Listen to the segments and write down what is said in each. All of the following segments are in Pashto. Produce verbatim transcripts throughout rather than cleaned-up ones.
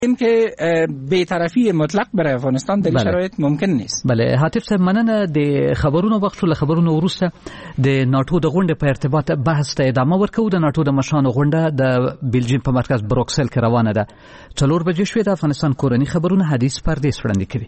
اینکه بی‌طرفی مطلق برای افغانستان در بله. شرایط ممکن نیست. بله حاتف صاحب مننه. د خبرونو وخت له خبرونو وروسته د ناتو د غونډې په ارتباط بحث ته ادامه ورکوو. د ناتو د مشرانو غونډه د بلجیم په مرکز بروکسل کې روانه ده. څلور بجې شوې. د افغانستان کورني خبرونه حدیث پردیس وړاندې کوي.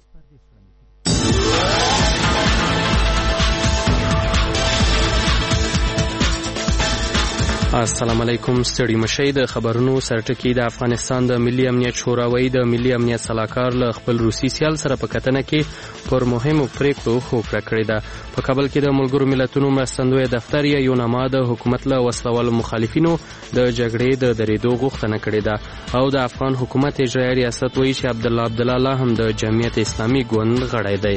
السلام علیکم. ستړي مشي. د خبرونو سرټکی. د افغانستان د ملي امنیت شوراوي د ملي امنیت صلاحکار له خپل روسي سیال سره په کتنه کې پر مهمو پریکړو هوکړه کړې ده. په کابل کې د ملګرو ملتونو مرستندوی دفتر یا یوناما د حکومت له وسلوالو مخالفینو د جګړې د درېدو غوښتنه کړې ده او د افغان حکومت اجرایي ریاست وایي چې عبدالله عبدالله هم د جمعیت اسلامي ګوند غړی دی.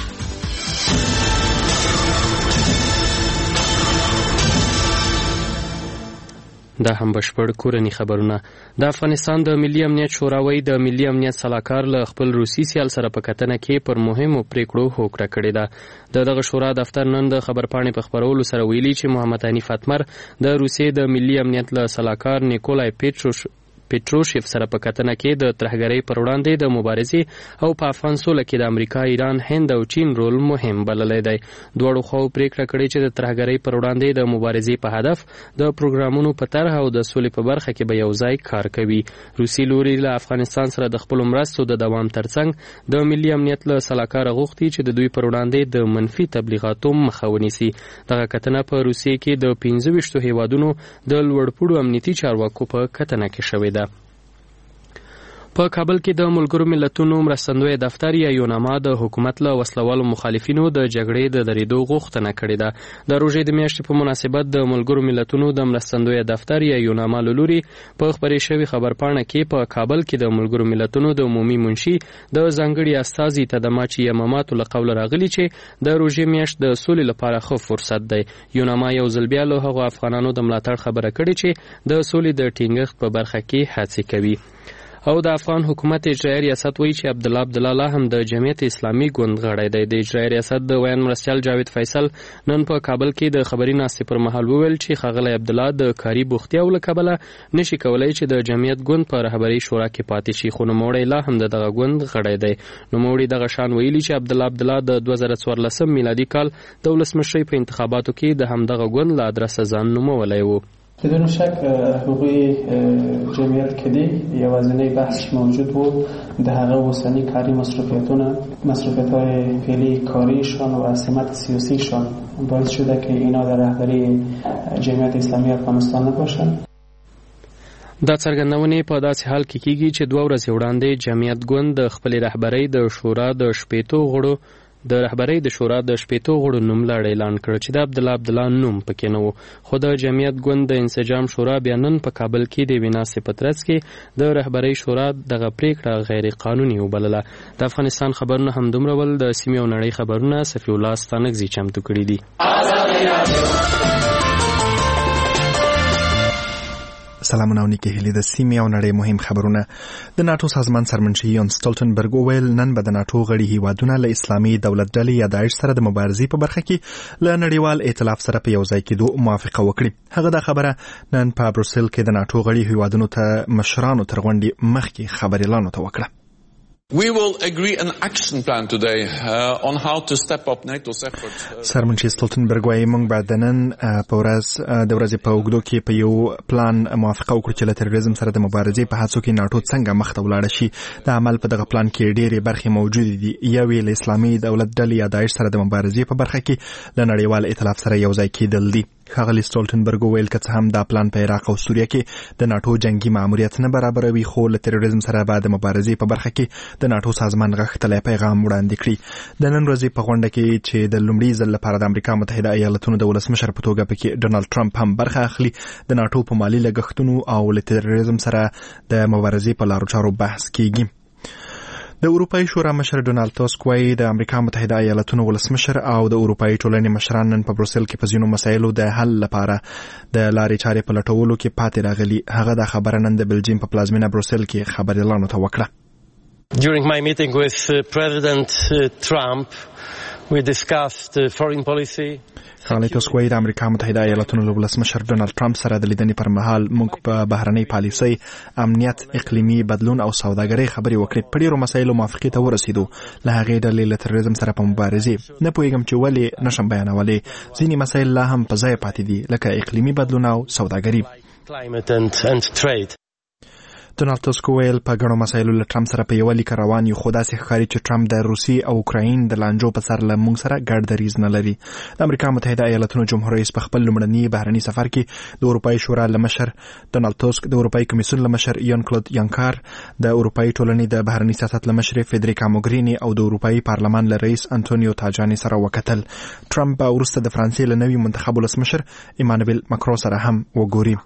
دا هم بشپړ کورني خبرونه. د افغانستان د ملي امنیت شوراوي د ملي امنیت صلاحکار له خپل روسي سیال سره په کتنه کې پر مهمو پریکړو هوکړه کړې ده. د دغه شورا دفتر نن د خبرپاڼې په خبرولو سره ویلي چې محمد حنیف اتمر د روسیې د ملي امنیت له صلاحکار نیکولای پیټروش پیټروشیف سره په کتنه کې د ترهګرۍ پر وړاندې د مبارزې او په افغان سوله کې د امریکا، ایران، هند او چین رول مهم بللی دی. دواړو خواو پریکړه کړې چې د ترهګرۍ پر وړاندې د مبارزې په هدف د پروګرامونو په طرح او د سولې په برخه کې به یو ځای کار کوي. روسي لوري له افغانستان سره د خپل مرستو د دوام ترڅنګ د ملي امنیت له صلاحکار غوښتي چې د دوی پر وړاندې د منفي تبلیغاتو مخه ونیسي. دغه کتنه په روسیې کې د پنځه ویشتو هیوادونو د لوړپوړو امنیتي چارواکو په کتنه کې شوې ده. په کابل کې د ملګرو ملتونو مرستندوی دفتر یا یوناما د حکومت له وسلوالو مخالفینو د جګړې د درېدو غوښتنه کړې ده. د روژې د میاشتې په مناسبت د ملګرو ملتونو د مرستندوی دفتر یا یوناما له لوري په خپرې شوې خبرپاڼه کې په کابل کې د ملګرو ملتونو د عمومي منشي د ځانګړي استازي تدماچي یماماتو له قوله راغلي چې د روژې میاشت د سولې لپاره ښه فرصت دی. یوناما یو ځل بیا له هغو افغانانو د ملاتړ خبره کړې چې د سولې د ټینګښت په برخه کې هڅې کوي. او د افغان حکومت اجرایي ریاست وایي چې عبدالله عبدالله هم د جمعیت اسلامي ګوند غړی دی. د اجرایي ریاست د ویان مرستیال جاوید فیصل نن په کابل کې د خبري ناستې پر مهال وویل چې ښاغلی عبدالله د کاري بوختیاو له کبله نشي کولی چې د جمعیت ګوند په رهبرۍ شورا کې پاتې شي، خو نوموړی لا هم د دغه ګوند غړی دی. نوموړي دغه شان ویلي چې عبدالله عبدالله د دوه زره څوارلسم میلادي کال د ولسمشرۍ په انتخاباتو کې د همدغه ګوند له ادرسه ځان نومولی و. بدون شک حقوقی جمعیت کدی یوازینی بحث موجود بود. در هغه اوسنی کاری مصرفیتونه مصرفیت‌های فعلی کاریشان و سمت سیاسیشان باعث شده که اینا در رهبری جمعیت اسلامی افغانستان نباشند. دا څرګندونې په داسې حال کې کیږي چې دوه ورځې وړاندې جمعیت ګوند د خپلې رهبرۍ د شورا د شپېتو غړو د رهبرۍ د شورا د شپېتو غړو نوملړ اعلان کړ چې د عبدالله عبدالله نوم پکې نه و. خو د جمعیت ګوند د انسجام شورا بیا نن په کابل کې د یوې ناستې په ترڅ کې د رهبرۍ شورا دغه پریکړه غیر قانوني وبلله. د افغانستان خبرونه همدومره ول. د سیمې او نړۍ خبرونه صفي الله ستانکزي چمتو کړي دي. سلامونه او نیکه هیلې. د سیمې او نړۍ مهم خبرونه. د ناتو سازمان سرمنشي یون سټولټنبرګ وویل نن به د ناتو غړي هیوادونه له اسلامي دولت ډلې یا داعش سره د مبارزې په برخه کې له نړیوال ائتلاف سره په یو ځای کېدو موافقه وکړي. هغه دا خبره نن په بروسل کې د ناتو غړي هیوادونو ته مشرانو تر غونډې مخکې خبريالانو ته وکړه. We will agree an action plan today uh, on how to step up NATO's efforts. سرمنشي سټولټنبرګ وايي موږ باید نن په ورځ د ورځې په اوږدو کې په یو پلان موافقه وکړو چې له تروریزم سره د مبارزې په هڅو کې ناتو څنګه مخته ولاړ شي. د عمل په دغه پلان کې ډېرې برخې موجودې دي. یوې له اسلامي دولت ډلې یا داعش سره د مبارزې په برخه کې له نړیوال ائتلاف سره یو ځای کېدل دي. ښاغلي سټولټنبرګ وویل که څه هم دا پلان په عراق او سوریه کې د ناتو جنگي ماموریت نه برابروي، خو له تروریزم سره به د مبارزې په برخه کې د ناتو سازمان غښتلی پیغام وړاندې کړي. د نن ورځې په غونډه کې چې د لومړي ځل لپاره د امریکا متحده ایالتونو د ولسمشر په توګه پکې ډونالډ ټرمپ هم برخه اخلي، د ناتو په مالي لګښتونو او له تروریزم سره د مبارزې په لارو چارو بحث کیږي. د اروپایي شورا مشر ډونالډ تاسک وايي د امریکا متحده ایالتونو ولسمشر او د اروپایي ټولنې مشران نن په بروسل کې په ځینو مسایلو د حل لپاره د لارې چارې په لټولو کې پاتې راغلي. هغه دا خبره نن د بلجیم په پلازمینه بروسل کې خبريالانو ته وکړه. During my meeting with uh, President uh, Trump, We discussed uh, foreign policy. ښاغلی ټسک وایي د امریکا متحده ایالاتونو له ولسمشر ډونالډ ټرمپ سره د لیدنې پر مهال موږ په بهرنۍ پالیسۍ، امنیت، اقلیمي بدلون او سوداګرۍ خبرې وکړې. په ډېرو مسایلو موافقې ته ورسېدو. له هغې ډلې له تروریزم سره په مبارزې. نه پوهېږم چې ولې نشم بیانولی. ځینې مسایل لا هم په ځای پاتې دي، لکه اقلیمي بدلون او سوداګري. ډونالډ ټسک ویل په ګڼو مسایلو له ټرمپ سره په یوه لیکه روان یو، خو داسې ښکاري چې ټرمپ د روسیې او اوکراین د لانجو په سر له موږ سره ګډ دریځ نه لري. د امریکا متحده ایالاتونو جمهور رئیس په خپل لومړني بهرني سفر کې د اروپایي شورا له مشر ډونالډ ټسک، د اروپایي کمیسیون له مشر یان کلود یانکار، د اروپایي ټولنې د بهرني سیاست له مشر فیدریکا موګرینی او د اروپایي پارلمان له رئیس انټونیو تاجانی سره وکتل. ټرمپ به وروسته د فرانسې له نوي منتخب ولسمشر ایمانویل ماکرون سره هم وګوري.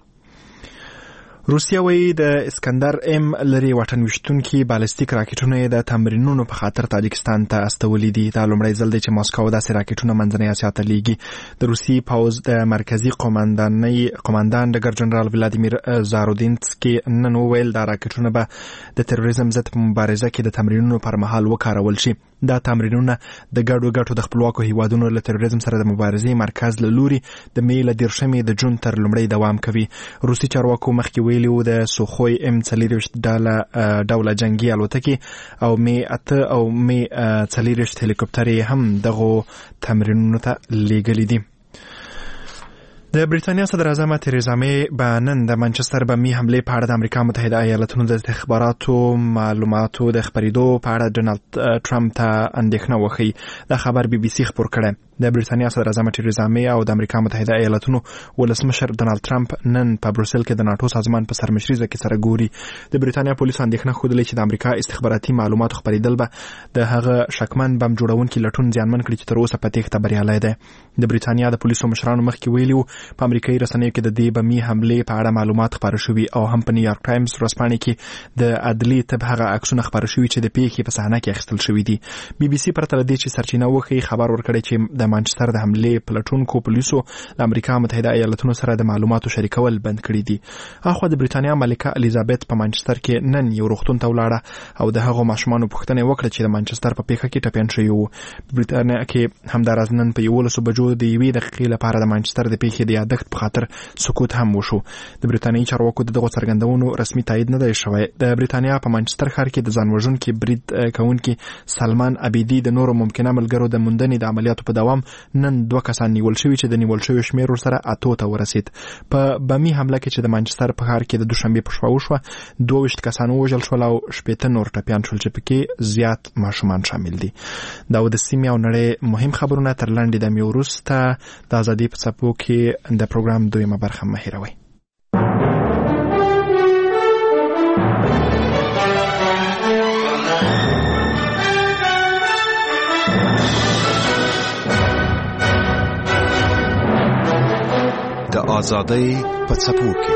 روسیه وایي د اسکندر ام لري واټن ویشتونکي بالستیک راکټونه د تمرینونو په خاطر تاجکستان ته استولي دي. دا لومړی ځل دی چې ماسکو داسې راکټونه منځنۍ اسیا ته لیږي. د روسي پوځ د مرکزي قوماندانۍ قوماندان ډګر جنرال ولادیمیر زارودینسکي نن وویل دا راکټونه به د تروریزم ضد په مبارزه کې د تمرینونو پر مهال وکارول شي. دا تمرینونه د ګډو ګټو د خپلواکو هیوادونو له تروریزم سره د مبارزې مرکز له لوري د مې له دیرشمې د جون تر لومړۍ دوام کوي. روسي چارواکو مخکې ویلي وو د سوخوی ام څلېرویشت ډوله جنګي الوتکې او مې اته او مې څلېرویشت هلیکوپټرې هم دغو تمرینونو ته لیږلي دي. د بریتانیا صدر اعظم تریزا مې به نن د منچستر بمي حملې په اړه د امریکا متحده ایالاتونو د استخباراتو معلوماتو د خپرېدو په اړه ډونالډ ټرمپ ته اندېښنه وښیي. دا خبر بي بي سي خپور کړی. د بریتانیا صدر اعظم تریزا مې او د امریکا متحده ایالاتونو ولسمشر ډونالډ ټرمپ نن په بروسل کې د ناتو سازمان په سرمشرۍ کې سره ګوري. د بریتانیا پولیسو اندېښنه ښودلې چې د امریکا استخباراتي معلوماتو خپرېدل به د هغه شکمن بم جوړونکي لټون زیانمن کړي چې تر اوسه په تېښته بریالی دی. د بریتانیا د پولیسو مشرانو مخکې ویلي وو په امریکایي رسنیو کې د دې بمي حملې په اړه معلومات خپاره شوي او هم په نیویارک ټایمز ورځپاڼې کې د عدلي طب هغه عکسونه خپاره شوي چې د پیښې په صحنه کې اخیستل شوي دي. بي بي سي پرته له دې چې سرچینه وښیي خبر ورکړی چې د مانچستر د حملې پلټونکو پولیسو د امریکا متحده ایالاتونو سره د معلوماتو شریکول بند کړي دي. اخوا د بریتانیا ملکه الیزابت په مانچستر کې نن یو روغتون ته ولاړه او د هغو ماشومانو پوښتنه وکړه چې د مانچستر په پیښه کې ټپیان شوي وو. بریتانیا کې همداراز نن په یولسو بجو د یوې دقیقې لپاره د مانچستر د پیښې د یادښت په خاطر سکوت هم وشو. د بریتانیایي چارواکو د دغو څرګندونو رسمي تایید نه دی شوی. د بریتانیا په مانچستر ښار کې د ځان وژونکي برید کوونکي سلمان عبیدي د نورو ممکنه ملګرو د موندنې د عملیاتو په دوام نن دوه کسان نیول شوي چې د نیول شویو شمېر ورسره اتو ته ورسید. په بمي حمله کې چې د مانچستر په ښار کې د دوشنبې په شپه وشوه دوه ویشت کسان ووژل شول او شپېته نور ټپیان شول چې پکې زیات ماشومان شامل دي. دا د سیمې او نړۍ مهم خبرونه تر لنډې دمې وروسته د ازادۍ په څپو کې د پروګرام دویمه برخه مه هېروئ. د آزادۍ په څپو کې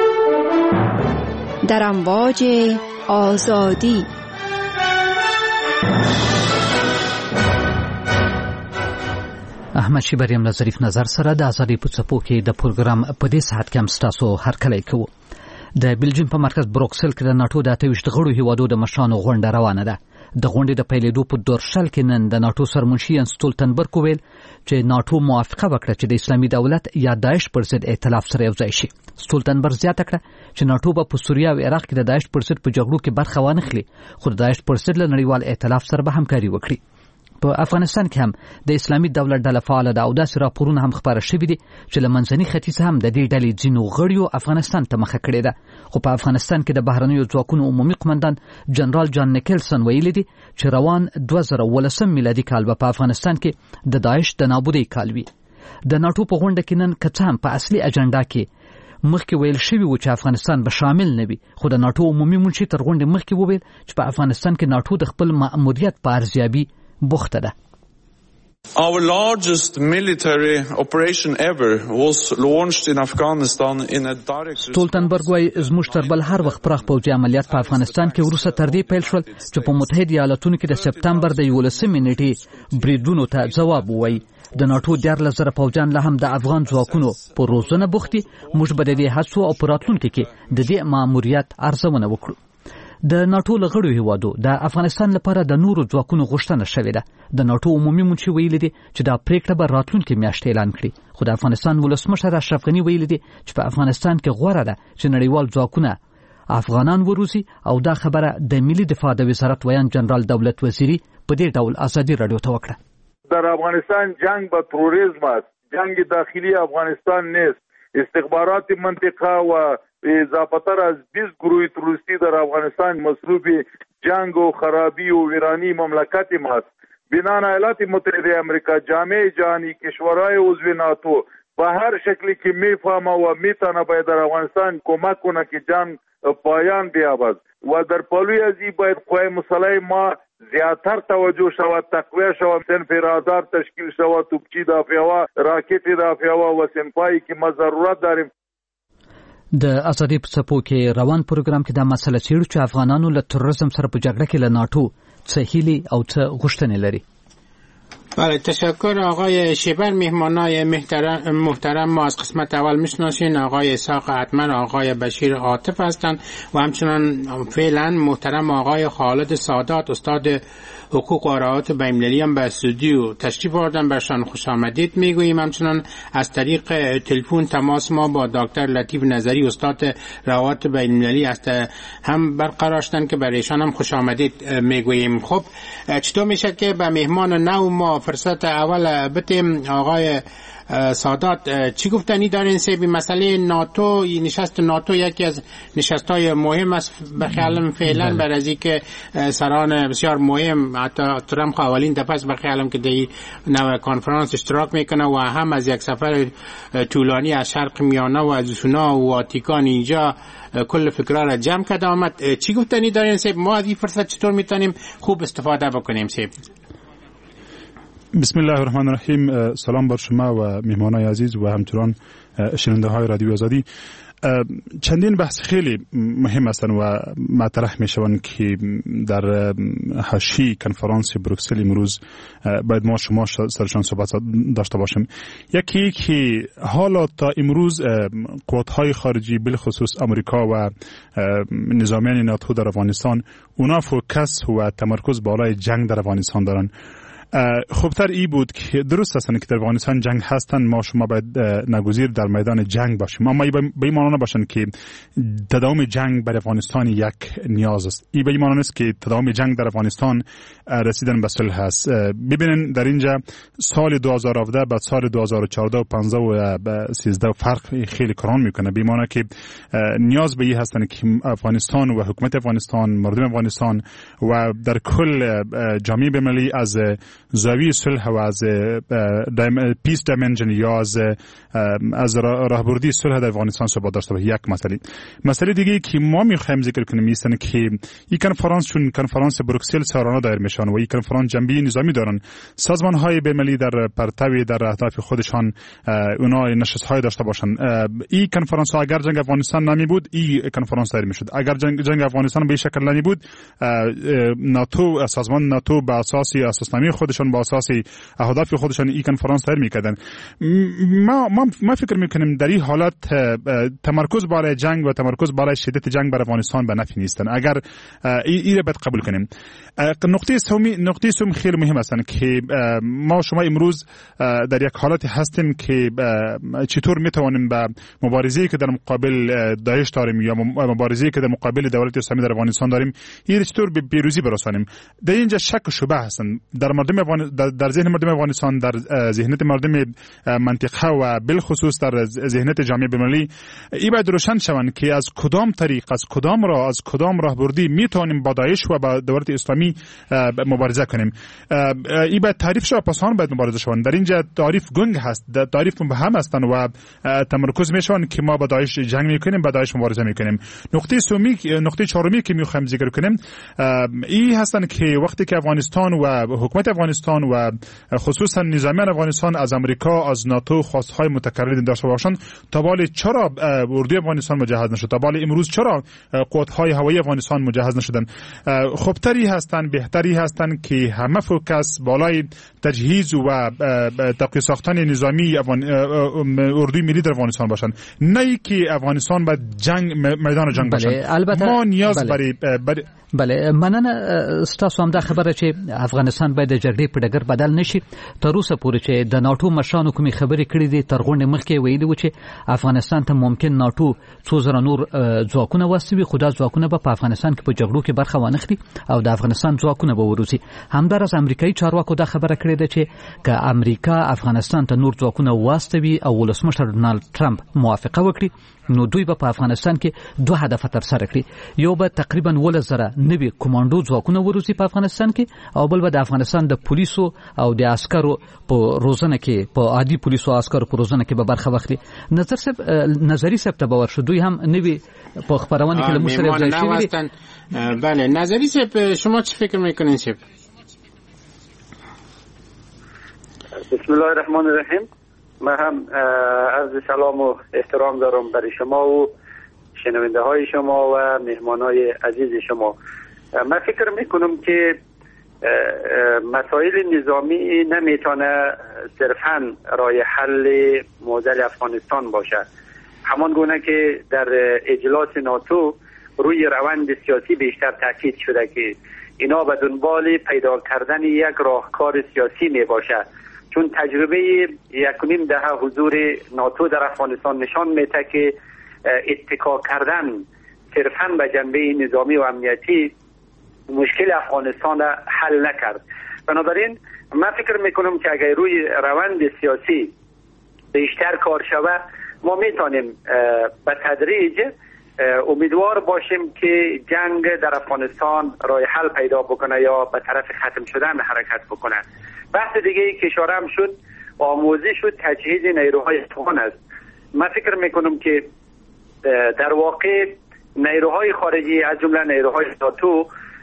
در امواج آزادی. احمد شیبر یم له ظریف نظر سره د آزادۍ په څپو کې د پروګرام په دې ساعت کې هم ستاسو هرکلی کوو. د بلجیم په مرکز بروکسل کې د ناټو د اته ویشت غړو هیوادو د مشرانو غونډه روانه ده. د غونډې د پیلېدو په دورشل کې نن د ناټو سرمنشي یانس سټولتنبرګ وویل چې ناټو موافقه وکړه چې د اسلامي دولت یا داعش پر ضد ائتلاف سره یو ځای شي. سټولتنبرګ زیاته کړه چې ناټو به په سوریه او عراق کې د داعش پر ضد په جګړو کې برخه وانخلي، خو د داعش پر ضد له نړیوال ائتلاف سره به همکاري وکړي. په افغانستان کې هم د اسلامي دولت ډله فعاله ده او داسې راپورونه هم خپاره شوي دي چې له منځني ختیځ هم د دې ډلې ځینو غړیو افغانستان ته مخه کړې ده. خو په افغانستان کې د بهرنیو ځواکونو عمومي قمندان جنرال جان نیکلسن ویلي دي چې روان دوه زره ولسم میلادي کال به په افغانستان کې د داعش د نابودۍ کال وي. د ناټو په غونډه کې نن که څه هم په اصلي اجنډا کې مخکې ویل شوي و چې افغانستان به شامل نه وي، خو د ناټو عمومي منشي تر غونډې مخکې وویل چې په افغانستان کې ناټو د خپل مأموریت په ارزیابي بوخته ده. Our largest military operation ever was launched in Afghanistan in a direct سټولتنبرګ وايي زموږ تر بل هر وخت پراخ پوځي عملیات په افغانستان کې وروسته تر دې پیل شول چې په متحده ایالاتونو کې د سپتمبر د یولسمې نیټې بریدونو ته ځواب ووایي. د ناټو دیارلس زره پوځیان لا هم د افغان ځواکونو په روزنه بوخت دي. موږ به د دې هڅو او په راتلونکي کې د دې ماموریت ارزونه وکړو. د ناتو له غړو هیوادو د افغانستان لپاره د نورو ځواکونو غوښتنه شوې ده. د ناتو عمومي منشي ویلي دي چې دا پریکړه به راتلونکي میاشت اعلان کړي، خو د افغانستان ولسمشر اشرف غني ویلي دي چې په افغانستان کې غوړه ده چې نړیوال ځواکونه افغانان وروزي، او دا خبره د ملي دفاع د وزارت ویان جنرال دولت وزیری په دې ډول ازادي رادیو ته وکړه. در افغانستان جنگ با تروریسم است، جنگ داخلی افغانستان نیست. استخبارات منطقه و اضافتر از بیست گروه تروریستی در افغانستان مصروف جنگ و خرابی و ویرانی مملکت ماست. بنان ایالات متحده امریکا، جامعه جهانی، کشورهای عضو ناتو به هر شکلی که میفهمه و میتونه باید در افغانستان کمک کنه که جنگ پایان بیابد و در پلوی از این باید قوای مسلح ما زیادتر توجه شود، تقویه شود، صنف رادار تشکیل شود، توپچی دافعه، راکت دافعه و صنفایی که ما ضرورت داریم. د ازادي په څپو کې روان پروګرام کې دا مسله چیرې چې افغانانو له تروریزم سره په جګړه کې له ناتو څه هیلې او څه غوښتنې لري. بله، تشکر آقای شیبر. مهمانای محترم, محترم ما از قسمت اول میشناسین آقای اسحاق اتمر، آقای بشیر عاطف هستند و همچنان فعلا محترم آقای خالد سادات، استاد حقوق و روابط بین‌المللی هم به استودیو تشریف آوردن. برشان خوش آمدید میگوییم. همچنان از طریق تلفن تماس ما با دکتر لطیف نظری، استاد روابط بین‌المللی است، هم برقرار شدن که برایشان هم خوش آمدید میگوییم. خب چطور میشه که به مهمان نو ما فرصت اول بتیم؟ آقای سادات، چی گفتنی دارین سه بی مسئله ناتو؟ نشست ناتو یکی از نشست‌های مهم است به خیالم فعلا، بر از اینکه سران بسیار مهم، حتی ترامپ اولین دفعه است به خیالم که در نوع کنفرانس اشتراک میکنه و هم از یک سفر طولانی از شرق میانه و از سونا و واتیکان اینجا کل فکرها را جمع کرده آمد. چی گفتنی دارین سه؟ ما از این فرصت چطور میتونیم خوب استفاده بکنیم سه؟ بسم الله الرحمن الرحیم. سلام بر شما و مهمانای عزیز و همچنان شنونده های رادیو آزادی. چندین بحث خیلی مهم هستند و مطرح می شوند که در حاشیه کنفرانس بروکسل امروز باید ما شما سرشان صحبت داشته باشیم. یکی که حالا تا امروز قوت‌های خارجی بالخصوص آمریکا و نظامیان ناتو در افغانستان اونا فوکس و تمرکز بالای جنگ در افغانستان دارن. خوبتر ای بود که درست است که در افغانستان جنگ هستند، ما شما باید ناگزیر در میدان جنگ باشیم، اما ای به این معنی نباشند که تداوم جنگ بر افغانستان یک نیاز است. ای به این معنی نیست که تداوم جنگ در افغانستان رسیدن به صلح است. ببینید در اینجا سال دو هزار و هفده بعد سال دو هزار و چهارده و پانزده و سیزده فرق خیلی کلان میکنه، به این معنی که نیاز به این هستند که افغانستان و حکومت افغانستان، مردم افغانستان و در کل جامعه بین‌المللی از زاویه صلح و از پیس دایمنشن یا از از راهبردی صلح در افغانستان صحبت داشته باشه. یک مسئله مسئله دیگه که ما میخوایم ذکر کنیم است که این کنفرانس چون کنفرانس بروکسل سالانه دایر میشن و این کنفرانس جنبه نظامی دارن، سازمان های بین‌المللی در پرتو در اهداف خودشان اونا نشست های داشته باشن. این کنفرانس ها اگر جنگ افغانستان نمی بود این کنفرانس دایر میشد، اگر جنگ جنگ افغانستان به شکل نمی بود ناتو سازمان ناتو به اساس اساسنامه خودشان با اساس اهداف خودشان این کنفرانس دایر میکردن. ما ما ما فکر میکنیم در این حالت تمرکز بالای جنگ و تمرکز بالای شدت جنگ بر افغانستان به نفع نیستن. اگر این را باید قبول کنیم. نقطه سومی نقطه سوم خیلی مهم است که ما شما امروز در یک حالت هستیم که چطور میتوانیم به مبارزه‌ای که در مقابل داعش داریم یا مبارزه‌ای که در مقابل دولت اسلامی در افغانستان داریم این چطور به پیروزی برسانیم. در اینجا شک و شبهه هستن در مردم در, در ذهن مردم افغانستان، در ذهنیت مردم منطقه و بالخصوص در ذهنیت جامعه بین‌المللی این باید روشن شوند که از کدام طریق، از کدام راه، از کدام راهبردی میتونیم با داعش و با دولت اسلامی مبارزه کنیم. این باید تعریف شود، پاسان باید مبارزه شوند. در اینجا تعریف گنگ هست، تعریف مبهم هستند و تمرکز میشوند که ما با داعش جنگ میکنیم، با داعش مبارزه میکنیم. نقطه سومی نقطه چهارمی که میخوایم ذکر کنیم این هستند که وقتی که افغانستان و حکومت افغانستان افغانستان و خصوصا نظامیان افغانستان از امریکا، از ناتو خواستهای متکرری داشته باشند. تا بالی چرا اردوی افغانستان مجهز نشد؟ تا بالی امروز چرا قوت‌های هوایی افغانستان مجهز نشدن؟ خوبتری هستند، بهتری هستند که همه فوکس بالای تجهیز و تقویت ساختن نظامی اردوی ملی در افغانستان باشند، نه که افغانستان به جنگ میدان جنگ باشند. ما نیاز برای بله. بله مننه ستاسو هم دا خبره چې افغانستان باید د جګړې په ډګر بدل نشي. تر اوسه پورې چې د ناتو مشرانو کومې خبرې کړې دي تر غونډې مخکې ویلي و چې افغانستان ته ممکن ناتو څو زره نور ځواکونه واستوي، خو دا ځواکونه به په افغانستان کې په جګړو کې برخه وانخلي او د افغانستان ځواکونه به وروزي. همدارس امریکایي چارواکو دا خبره کړې ده چې که امریکا افغانستان ته نور ځواکونه واستوي او ولسمشر ډونالد ټرمپ موافقه وکړي نو دوی به په افغانستان کې دوه هدف تر سره کړي. یو به تقریبا ولس زره نوي کمانډو ځواکونه وروزي په افغانستان کې، او بل به د افغانستان د پولیسو او د عسکرو په روزنه کې په عادي پولیسو او عسکرو په روزنه کې به برخه واخلي. نظر صاحب نظری صاحب ته باور شو دوی هم نوي په خبرونه کې له مشرف ځای شوی. بله نظری صاحب شما چه فکر میکنین صاحب؟ بسم الله الرحمن الرحیم. من هم عرض سلام و احترام دارم برای شما و شنونده های شما و مهمان های عزیز شما. من فکر میکنم که مسائل نظامی نمیتونه صرفاً راه حل معضل افغانستان باشه. همان گونه که در اجلاس ناتو روی روند سیاسی بیشتر تاکید شده که اینا به دنبال پیدا کردن یک راهکار سیاسی می باشه، چون تجربه یک و نیم دهه حضور ناتو در افغانستان نشان میده که اتکا کردن صرفاً به جنبه نظامی و امنیتی مشکل افغانستان حل نکرد. بنابراین من فکر میکنم که اگر روی روند سیاسی بیشتر کار شود ما میتونیم به تدریج امیدوار باشیم که جنگ در افغانستان راه حل پیدا بکنه یا به طرف ختم شدن حرکت بکنه. بحث دیگه ای که اشاره هم شد آموزش و تجهیز نیروهای افغان است. من فکر میکنم که در واقع نیروهای خارجی از جمله نیروهای ناتو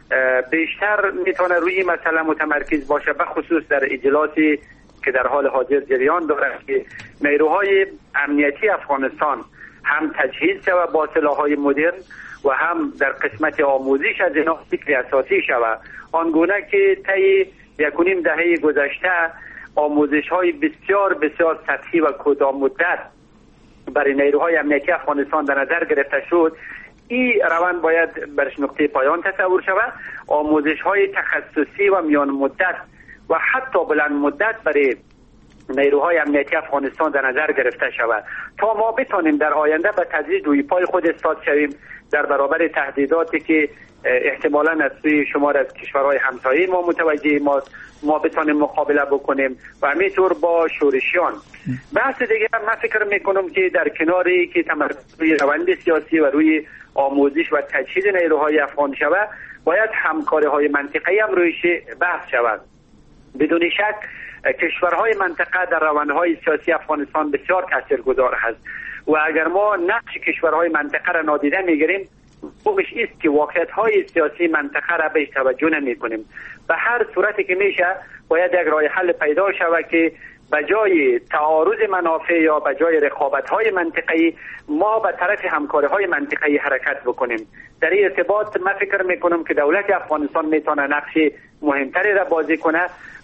بیشتر میتونه روی مسئله متمرکز باشه، به خصوص در اجلاسی که در حال حاضر جریان داره که نیروهای امنیتی افغانستان هم تجهیز شود با سلاح‌های مدرن و هم در قسمت آموزش از اینا فکر اساسی شود، آنگونه که طی یک و نیم دهه گذشته آموزش‌های بسیار بسیار سطحی و کوتاه مدت برای نیروهای امنیتی افغانستان در نظر گرفته شد. این روند باید برش نقطه پایان تصور شود. آموزش‌های تخصصی و میان مدت و حتی بلند مدت برای نیروهای امنیتی افغانستان در نظر گرفته شود تا ما بتانیم در آینده به تدریج روی پای خود استاد شویم در برابر تهدیداتی که احتمالاً از سوی شمار از کشورهای همسایه ما متوجه ما ما بتانیم مقابله بکنیم و همینطور با شورشیان. بحث دیگه من فکر میکنم که در کناری که تمرکز روی روند سیاسی و روی آموزش و تجهیز نیروهای افغان شود باید همکاری‌های منطقه‌ای هم رویش بحث شود. بدون شک کشورهای منطقه در روندهای سیاسی افغانستان بسیار تاثیرگذار هست و اگر ما نقش کشورهای منطقه را نادیده میگیریم خوبش است که واقعیت‌های سیاسی منطقه را بهش توجه نمی‌کنیم. به هر صورتی که میشه باید یک راه حل پیدا شود که به جای تعارض منافع یا به جای رقابت‌های منطقه‌ای ما به طرف همکاری‌های منطقه‌ای حرکت بکنیم. در این ارتباط من فکر می‌کنم که دولت افغانستان میتونه نقش مهمتری را بازی کنه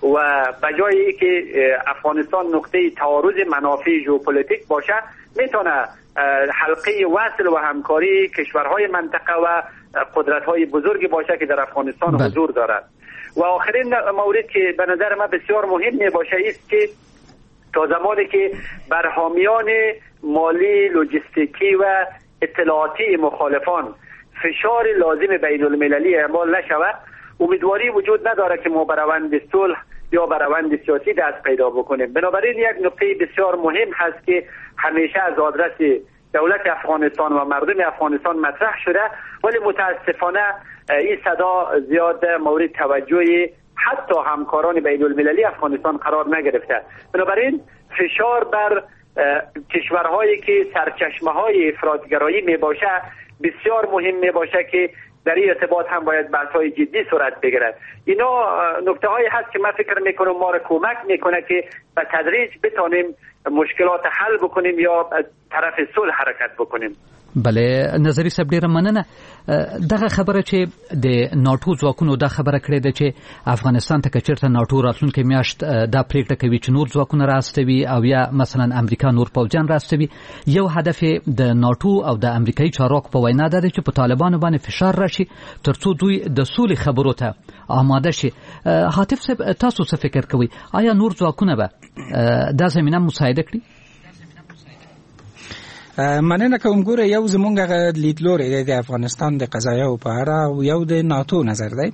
و به جای که افغانستان نقطه تعارض منافع ژئوپلیتیک باشه میتونه حلقه وصل و همکاری کشورهای منطقه و قدرت‌های بزرگی باشه که در افغانستان بل. حضور دارد. و آخرین مورد که به نظر من بسیار مهم می باشه است که تا زمانی که بر حامیان مالی، لوجستیکی و اطلاعاتی مخالفان فشار لازم بین المللی اعمال نشود امیدواری وجود نداره که ما بر روند صلح یا بر روند سیاسی دست پیدا بکنیم. بنابراین یک نکته بسیار مهم هست که همیشه از آدرس دولت افغانستان و مردم افغانستان مطرح شده ولی متاسفانه این صدا زیاد مورد توجه حتی همکاران بین المللی افغانستان قرار نگرفته. بنابراین فشار بر کشورهایی که سرچشمه های افراطگرایی می باشه بسیار مهم می باشه که در این ارتباط هم باید بحث‌های جدی صورت بگیرد. اینا نکته هایی هست که من فکر میکنم ما را کمک میکنه که به تدریج بتونیم مشکلات حل بکنیم یا طرف صلح حرکت بکنیم. بله نظری صاحب ډیره مننه. دغه خبره چې د ناتو ځواکونو دا خبره کړې ده چې افغانستان ته کچرته ناتو راتلونکي میاشت دا پریکړه کوي چې نور ځواکونه راستوي او یا مثلا امریکا نور پوځیان راستوي، یو هدف د ناتو او د امریکایي چارواکو په وینا ده چې په طالبانو باندې فشار راشي ترڅو دوی د سولې خبرو ته آماده شي. حاتف صاحب تاسو څه فکر کوئ؟ آیا نور ځواکونه به دا زمینه مساعده کړي؟ مننه کوم. ګوره یو زمونږ غ لیدلوري د افغانستان د قضایاو په اړه او یو د ناتو نظر دی.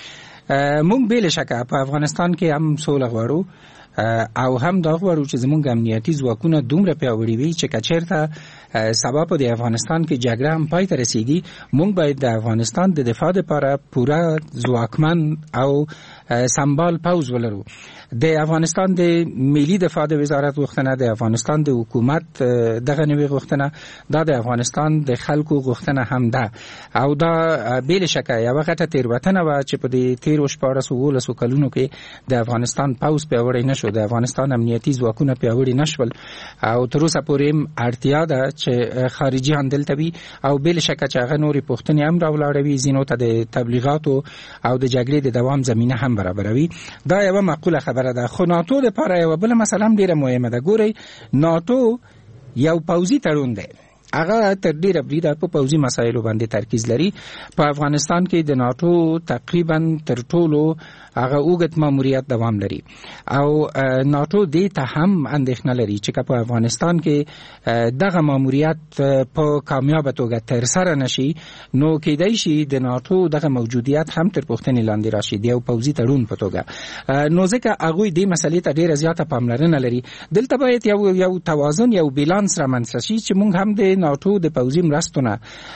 مونږ بل شکه په افغانستان کې هم سوله غواړو او هم دا غواړو چې زمونږ امنیتي ځواکونه دومره پیاوړي وي چې کچیرته سبا په د افغانستان کې جګړه هم پای ته رسیدي، مونږ باید د افغانستان د دفاع لپاره پوره ځواکمن او سمبال پوځ ولرو. د افغانستان د ملي دفاع د وزارت غوښتنه، د افغانستان د حکومت دغه نوې غوښتنه، دا د افغانستان د خلکو غوښتنه هم ده او دا بل شکه یو غټه تیروتنه و چې په دې تیر شپاړس اوولسو کلونو کې د افغانستان پوځ پیاوړی نشو، د افغانستان امنیتي ځواکونه پیاوړي نشول او تر اوسه پورې اړتیا ده چې خارجيان دلته وي او بل شکه چې هغه نورې پوښتنې هم راولاړوي، ځینو ته د تبلیغاتو او د جګړې د دوام زمینه هم برابروي. دا یو معقوله خبره ده. خو ناتو د لپاره یو بل مسله هم ډیره مهمه ده. ګورئ ناتو یو پوځي تړون دی، هغه تر ډیره بریده په پوځي مسایلو باندې ترکیز لري. په افغانستان کې د ناتو تقریبا تر ټولو هغه اوږد ماموریت دوام لري او ناتو دې ته هم اندېښنه لري چې په افغانستان کې دغه ماموریت په کامیاب توګه تر سره نشي نو کېدای شي د ناتو دغه موجودیت هم تر پوښتنې لاندې راشي د یو پوځي تړون په توګه. نو ځکه هغوی دې مسلې ته ډیره زیاته پاملرنه لري. دلته باید یو یو توازن یو بیلانس رامنځته شي چې موږ هم د ناتو د پوځي مرستونه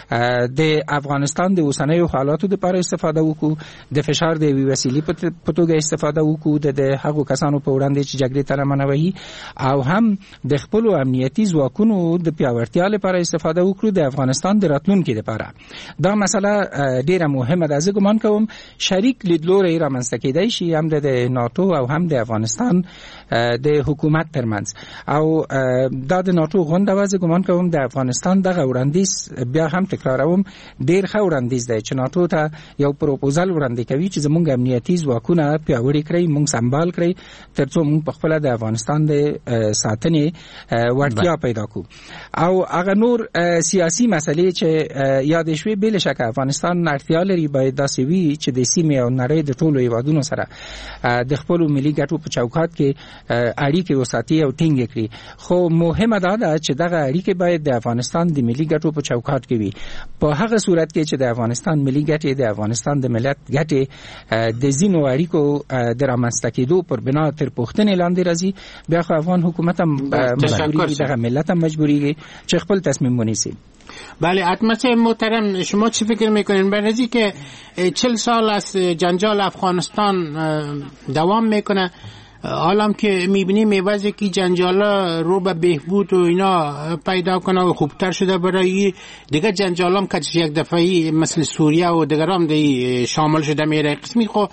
د افغانستان د اوسنیو حالاتو لپاره استفاده وکړو، د فشار د یوې وسیلې په توګه استفاده وکړو د هغو کسانو په وړاندې چې جګړې ته لمنه وهي، او هم د خپلو امنیتي ځواکونو د پیاوړتیا لپاره استفاده وکړو د افغانستان د راتلونکي لپاره. دا مسله ډیره مهمه ده. زه ګمان کوم شریک لیدلوری رامنځته کېدای شي هم د ناتو او هم د افغانستان د حکومت ترمنځ او دا د ناتو غونډه و. زه ګمان کوم د افغانستان دغه وړاندیز بیا هم تکراروم ډیر ښه وړاندیز دی چې ناتو ته یو پروپوزل وړاندې کوي چې زموږ امنیتي ځواکونه پیاوړي کړئ، موږ سمبال کړئ ترڅو موږ په خپل د افغانستان د ساتنې وړتیا پیدا کړو. او هغه نور سیاسي مسلې چې یاد شوي بل شک افغانستان اړتیا لري باید داسې وي چې د سیمې او نړۍ د ټولو هیوادونو سره د خپل ملي ګټو په چوکاټ کې اړیکې وساتي او ټینګ کړي. خو مهمه دا ده چې دغه اړیکې باید د افغانستان د ملي ګټو په چوکاټ کې وي. په هغه صورت کې چې د افغانستان ملي ګټې د افغانستان د ملت ګټې د ځینو اړیکو د رامنځته کېدو پر بنا تر پوښتنې لاندې راځي، بیا خو افغان حکومت هم مجبوریږي، دغه ملت هم مجبوریږي چې خپل تصمیم ونیسي. بله اتمس محترم، شما چی فکر میکنین بعد از اینکه چهل سال از جنجال افغانستان دوام میکنه، حالا که میبینیم میوازی که جنجالا رو به بهبود و اینا پیدا کنه و خوبتر شده، برای دیگه جنجال هم که یک دفعی مثل سوریه و دیگر هم دی شامل شده میره قسمی، خب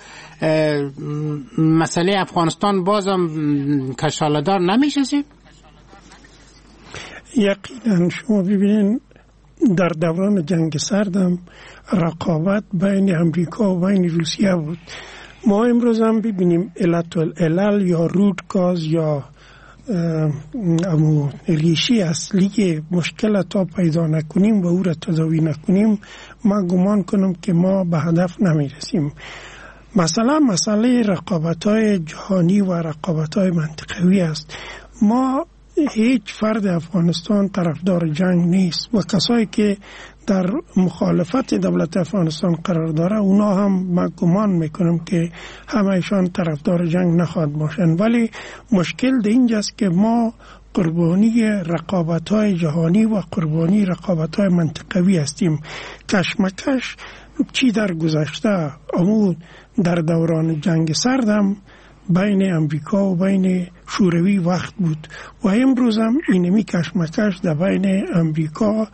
مسئله افغانستان بازم کشالدار نمیشه سی؟ یقینا شما ببینین در دوران جنگ سردم رقابت بین امریکا و بین روسیه بود. ما امروز هم ببینیم علت العلل یا روت کاز یا امو ریشی اصلی که مشکلات ها پیدا نکنیم و او را تداوی نکنیم، ما گمان کنم که ما به هدف نمیرسیم. مثلا مسئله رقابت های جهانی و رقابت های منطقوی است. ما هیچ فرد افغانستان طرفدار جنگ نیست و کسایی که در مخالفت دولت افغانستان قرار داره اونا هم من گمان میکنم که همهشان طرفدار جنگ نخواهد باشند، ولی مشکل در اینجاست که ما قربانی رقابت‌های جهانی و قربانی رقابت‌های منطقوی هستیم. کشمکش چی در گذشته امو در دوران جنگ سردم بین امریکا و بین شوروی وقت بود و امروز هم اینمی کشمکش در بین امریکا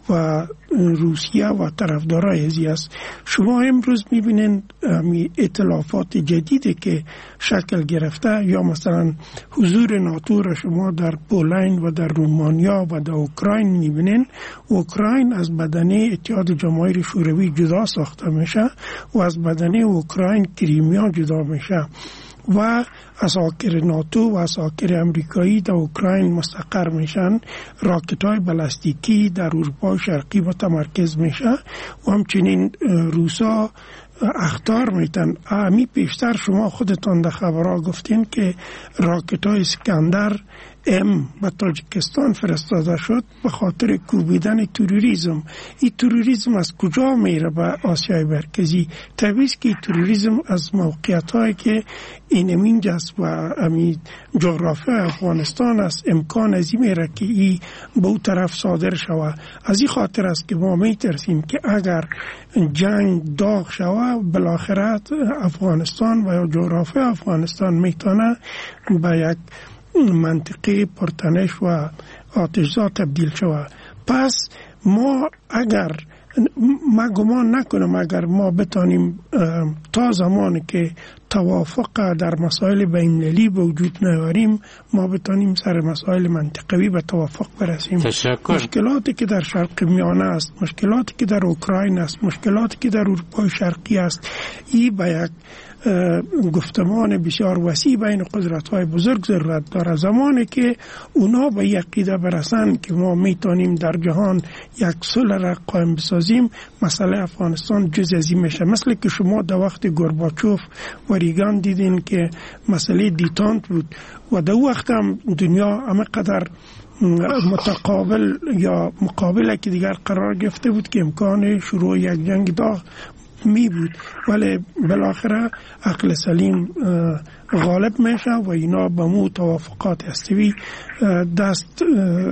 و روسیه و طرفدارای ازی است. شما امروز میبینین ائتلافات جدیدی که شکل گرفته، یا مثلا حضور ناتو را شما در پولند و در رومانیا و در اوکراین میبینین. اوکراین از بدنه اتحاد جماهیر شوروی جدا ساخته میشه و از بدنه اوکراین کریمیا جدا میشه و اساکر ناتو و اساکر امریکایی در اوکراین مستقر میشن. راکت‌های بالستیکی در اروپا شرقی متمرکز میشه و همچنین روسا اخطار میتن. امی پیشتر شما خودتان در خبرها گفتین که راکت‌های اسکندر ام به تاجیکستان فرستاده شد به خاطر کوبیدن تروریسم. این تروریسم از کجا میره به آسیای مرکزی؟ طبیعی است که تروریسم از موقعیت هایی که این امین جست و امی جغرافی افغانستان است امکان ازی میره که این به اون طرف صادر شوه. از این خاطر است که ما میترسیم که اگر جنگ داغ شوه بالاخره افغانستان و جغرافی افغانستان میتونه به یک منطقه پرتنش و آتشزا تبدیل شود. پس ما اگر ما گمان نکنم اگر ما بتانیم تا زمانی که توافق در مسائل بین‌المللی به وجود نیاریم ما بتانیم سر مسائل منطقوی به توافق برسیم. تشکر. مشکلاتی که در شرق میانه است، مشکلاتی که در اوکراین است، مشکلاتی که در اروپای شرقی است، این به یک گفتمان بسیار وسیع بین قدرت‌های بزرگ ضرورت داره. زمانی که اونا به یک عقیده برسن که ما میتونیم در جهان یک صلح را قائم بسازیم، مسئله افغانستان جز از این میشه. مثل که شما در وقت گورباچوف و ریگان دیدین که مسئله دیتانت بود و در وقت هم دنیا همه قدر متقابل یا مقابله که دیگر قرار گرفته بود که امکان شروع یک جنگ داغ می بود، ولی بالاخره عقل سلیم غالب میشه و اینا به مو توافقات استوی دست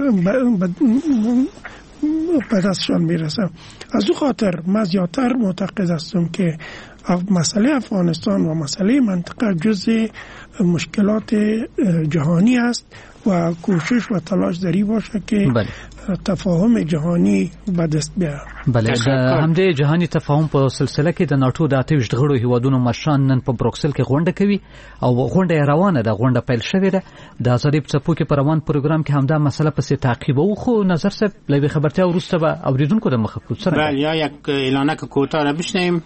به دستشان میرسه. از او خاطر من زیادتر معتقد هستم که مسئله افغانستان و مسئله منطقه جزء مشکلات جهانی است و کوشش و تلاش داری باشه که بله. تفاهم جهانی به دست بیاره. بله د همدې جهانی تفاهم په سلسله کې د ناتو د اتهویشت غړو هیوادونو مشران نن په بروکسل کې غونډه کوي او غونډه روانه ده. غونډه پیل شوې ده. د ازادي په څپو کې په روان پروګرام کې همدا مسله پسې تعقیب او خو نظر صاحب لوي خبرتیا وروسته به اوریدونکو د مخه کوڅه سره بله یا یک اعلانک کوتاه را بشنویم.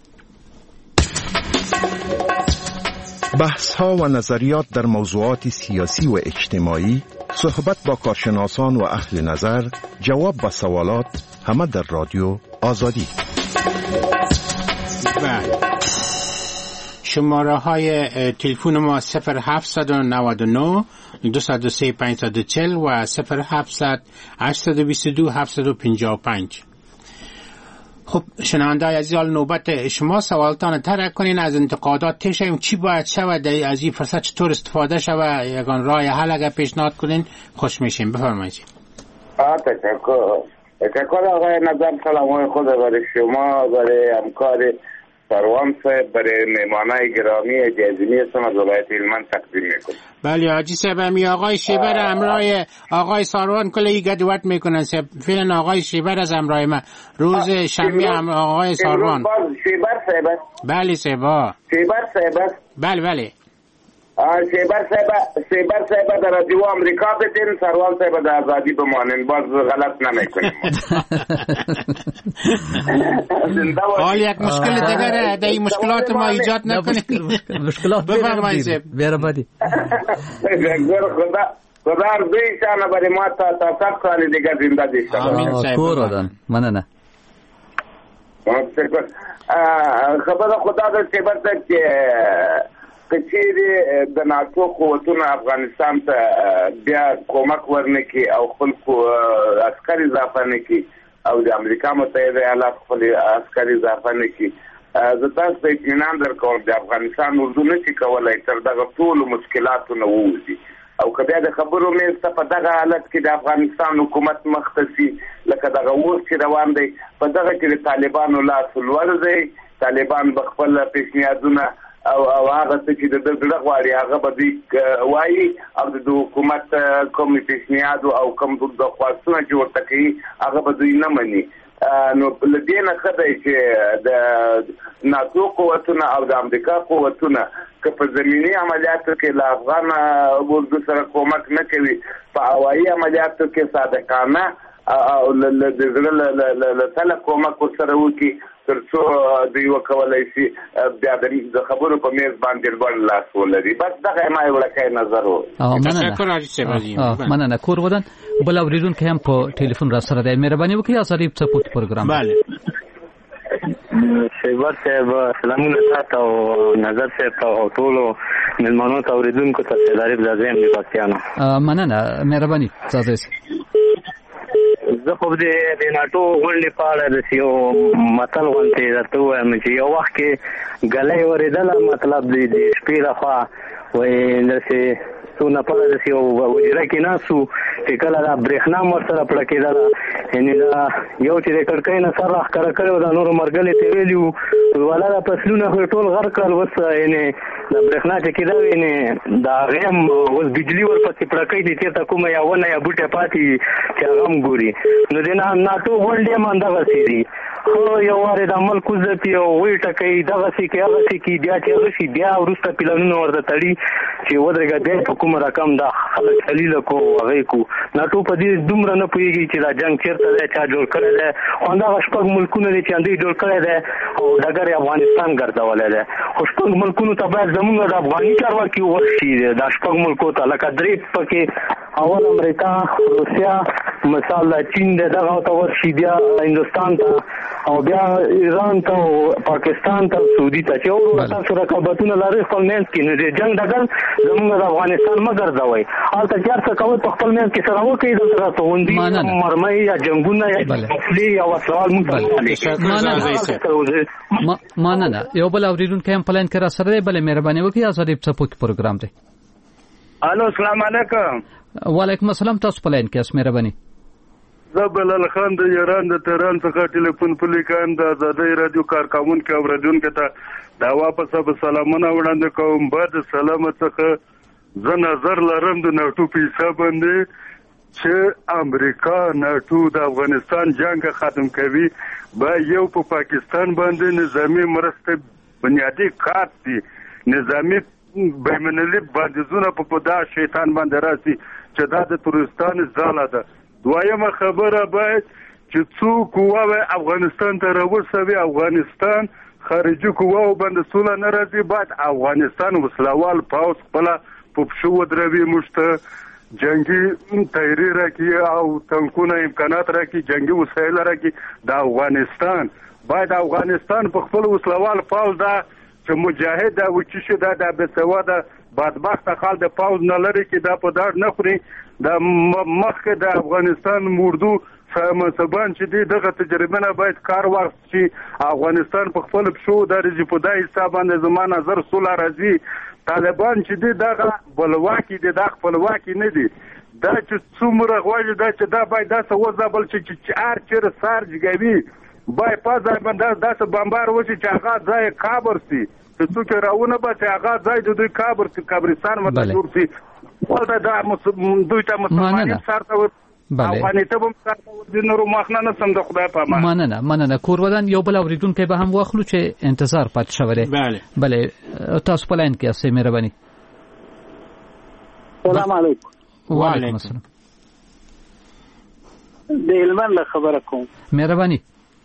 بحث ها و نظریات در موضوعات سیاسی و اجتماعی، صحبت با کارشناسان و اهل نظر، جواب به سوالات، همه در رادیو آزادی. شماره های تلفن ما صفر هفتصد و نود و نه دویست و سه پانصد و چهل و صفر هفتصد هشتصد و بیست و دو هفتصد و پنجاه و پنج. خب شنونده‌های عزیز، نوبت شما سوالتان طرح کنین، از انتقادات تشیم چی باید شود، از این فرصت چطور استفاده شود، یگان راه حل اگر پیشنهاد کنین خوش میشیم. بفرمایید. تشکر. تشکر آقای نظام. سلام خود برای شما، برای همکار سروان صاحب، برای مهمانای گرامی جزیمی هستم از ولایت هلمند تقدیم میکنم. بله حاجی صاحب، امی آقای شیبر همراه آقای ساروان کلی گدوات میکنن صاحب. فعلا آقای شیبر از همراه ما روز شنبه هم آقای ساروان. شیبر صاحب. بله صاحب. شیبر صاحب. بله بله. شیبر صاحب شیبر صاحب در رادیو امریکا بتین، سروان صاحب در آزادی بمانین، باز غلط نمیکنیم. حال یک مشکل دیگره، در این مشکلات ما ایجاد نکنیم. مشکلات بفرمایید. بیاره بدی. خدا خدا ارزویشان برای ما تا تا صد سال دیگر زنده دیشتن. آمین صاحب. کورادن مننه. خبر خدا در شیبر صاحب که کچیری د ناتو قوتونو افغانستان ته بیا کومک ورنکي او خپل عسکري اضافه نکي او د امریکا متحده ایالات خپل عسکري اضافه نکي. زه تاسو ته اطمینان درکوم د افغانستان اردو نشي کولای تر دغه ټولو مشکلاتو نه ووځي او که بیا د خبرو منځ په دغه حالت کې د افغانستان حکومت مختصي لکه دغه اوس چې روان دی په دغه کې د طالبانو لاس لور دی. طالبان به خپل پیشنهادونه او او هغه چې د دغه غواړي هغه به دوی وایي او د حکومت کوم پیشنهاد او کوم د خواستونه چې ورته کوي هغه به دوی نه مني. نو لدې نه ښه دی چې د ناتو قوتونه او د امریکا قوتونه که په زمینی عملیاتو کې له افغان اردو سره کومک نه کوي، په هوایي عملیاتو کې صادقانه او د زړه له تله کومک ورسره وکړي تر څو دوی وکولی شي بیا د خبرو په میز باندې لوړ لاس ولري. بس دغه ما یو وړکی نظر و. مننه. کور ودان بل اورېدونکی هم په ټلیفون را سره دی. مهرباني وکړئ ازادي څپوکي پروګرام. بله شیبر صاحب سلامونه تاسو او نظر صاحب او ټولو مېلمنو ته اورېدونکو ته سلاري لازم دي پاتیانو. مننه مهرباني تاسو. زه خو د ناټو غونډې په اړه د یو متل غونډې درته ووایم چې یو وخت کې ګلۍ اورېدله، مطلب د شپې لخوا وایي داسې څو نفره داسې یو حجره کې ناست وو چې کله دا برېښنا هم ورسره پړه کېدله، یعنې دا یو چې د کړکۍ نه سر راښکاره کړی و دا نورو مرګلې تېرېلي وو، والا دا فصلونه خو ټول غر کړل. اوس یعنې د برېښنا چې کېده وي یعنې د هغې هم اوس بجلي ورپسې پړکۍ دي چېرته کومه یا ونه یا بوټی پاتې چې هغه هم ګوري. نو د ناټو غونډې هم همدغسې دي. خو یو وارې د عمل کوزتي او وی ټکوي دغسې کې هغسې کې بیا چې هغه شي بیا وروسته پلانونه ورته تړي چې ودرېږه بیا په کومه رقم دا خلک حلیله کو هغې کو. ناټو په دې دومره نه پوهېږي چې دا جنګ چېرته دی، چا جوړ کړی دی. خو همدغه شپږ ملکونه دي چې همدوی جوړ کړی دی او ډګر یې افغانستان ګرځولی دی. خو شپږ ملکونو ته باید زمونږ د افغاني چارواکي ورشي دا شپږ ملکو ته، لکه درې پکې اول امریکا، روسیا، مثال چین دی دغه ته ورشي، بیا هندوستان ته او بیا ایران ته او پاکستان ته سعودي ته چې ورو تاسو رقابتونه لري خپل منځ کې. نو د جنګ ډګر زموږ د افغانستان مه ګرځوئ، هلته چې هر څه کوئ په خپل منځ کې سره وکړئ، دلته راته غونډې مرمۍ یا جنګونه یا فصلې یا وسلوال موږ مننه. یو بل اورېدونکی هم په لاین کې را سره دی. بلې مهرباني وکړئ ازادي څپوکي پروګرام دی. الو السلام علیکم. وعلیکم السلام. تاسو په لاین کې یاست. مهرباني. زه بلال خان د ایران د تهران څخه ټلیفون پلی کوم. د ازادۍ رادیو کارکوونکي او اورېدونکو ته دا واپس به سلامونه وړاندې کوم. بعد سلام څخه زه نظر لرم د ناټو په حساب باندې چې امریکا ناټو د افغانستان جنگ ختم کوي، با یو په پا پاکستان باندې نظامی مرسته بنیادی کار دي، نظامی بینالمللي بندیزونه په دا شیطان باندې راسي چې دا د تورستان ځاله ده. دویمه خبره باید چې څوک قواوې افغانستان ته راوسوي، افغانستان خارجي قواو باندې سوله نه راځي، باید افغانستان وسلوال پوځ خپله په پښو ودروي، موږ ته جنگي تیاری راکړي او تنکونه امکانات راکړي، جنگي وسایل راکړي. د افغانستان باید افغانستان په خپل وسلوال پوځ دا چې مجاهد دا وچی شي دا د بېسواده بدبخته خلک د پوځ نه لري کې دا په داړ نه خوري. د مخکې د افغانستان مردو منصبان چې دي دغه تجربه نه باید کار واخیست چې افغانستان په خپل پښو درځي. په دا حساب باندې زما نظر سوله راځي. طالبان چې دي دغه بلواکي دي، دا خپلواکي نه دي. دا چې څومره غواړي دا چې دا باید داسې وځبل چې هر چېرې سار جګوي باید په ځای باندې داسې بمبار وشي چې هغه ځای کابر سي، چې څوک یې راونه باسي هغه ځای د دوی کابر سي، قبرستان ورته جوړ سي. ولته دا دوی ته مسلمانان سارته افغانیته به سارته د نورو مخنه نه سم د خدای په امان. مننه مننه. کور ودان یو بل اورېدونکی به هم واخلو چې انتظار پاتې شوی دی. بله بله تاسو په لاین کې یاست. مهرباني. سلام علیکم. وعلیکم السلام. د هلمند له خبره کوم. مهرباني.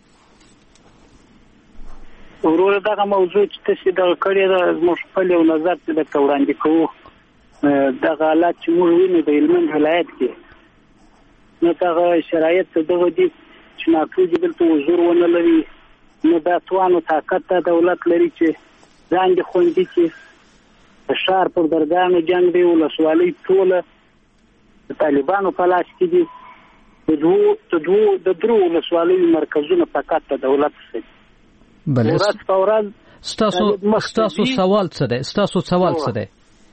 وروره دغه موضوع چې تاسو دغه کړی ده زموږ خپل یو نظر چې درته وړاندې کوو. دغه حالات چې موږ وینو د هلمند ولایت کې نو دغه شرایط دغه دي چې ناټو دې دلته حضور ونه لري، نو دا توان او طاقت ته دولت لري چې ځان دې خوندي کړي. د ښار پر درګانو جنګ دی، ولسوالۍ ټوله د طالبانو په لاس کې دي. د دوو د دوو د درو ولسوالیو مرکزونه فقط د دولت څخه دي. بله ورځ په ورځ ستاسو ستاسو سوال څه دی؟ ستاسو سوال څه دی؟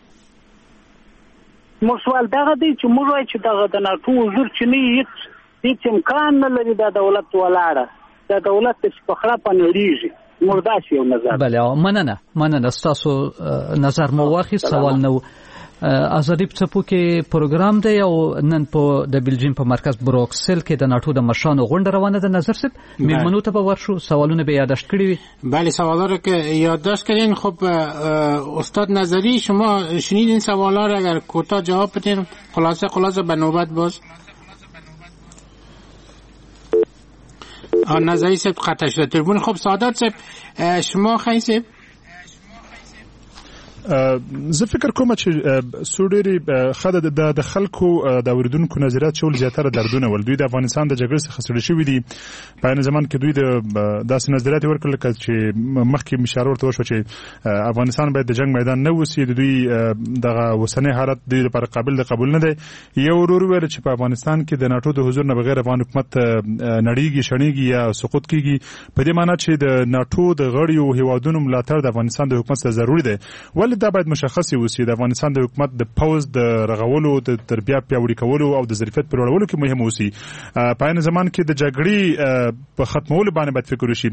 موږ سوال دغه دی چې موږ وایو چې دغه د ناټو حضور چې نه هیڅ هیڅ امکان نه لري. دا دولت ولاړه، دا دولت چې په خړه په نړیږي، مرداش یو نظر. بله مننه مننه تاسو نظر مو واخی سوال نو ازادي په څپو کې پروګرام دی او نن په د بلجیم په مرکز بروکسل کې د ناتو د مشانو غونډه روانه ده. نظر صاحب میمنو ته به ورشو سوالونه به یادداشت کړی وي. بله سوالا رو که یادداشت کردین. خب استاد نظری شما شنیدین سوالا رو؟ اگر کوتاه جواب بدین خلاصه خلاصه به نوبت باز. نظری صاحب خطا شده تلفن. خب سعادت صاحب شما خیلی صاحب زه فکر کوم چې سوډيري خدای د خلکو د اوریدونکو نظریات شول زیاتره دردونه ول. دوی د افغانستان د جګړې څخه ستړي شوي دي. په ان زمان کې دوی د داسې نظریات ورکړل چې مخکې مشار ورته وشو چې افغانستان باید د جنگ میدان نه وسی. د دوی دغه وسنۍ حالت د لپاره قابل د قبول نه دی. یو ورور ویل چې په افغانستان کې د ناتو د حضور نه بغیر افغان حکومت نړیږي شنیږي یا سقوط کیږي. په دې معنی چې د ناتو د غړیو هیوادونو ملاتړ د افغانستان د حکومت سره ضروري دی. ولې دا باید مشخص وي د افغانستان د حکومت د پوز د رغولو د تربیه پیاوړي کولو او د ظرفیت پر وړولو کې مهم اوسي. په ان زمان کې د جګړې په ختمولو باندې باید فکر وشي.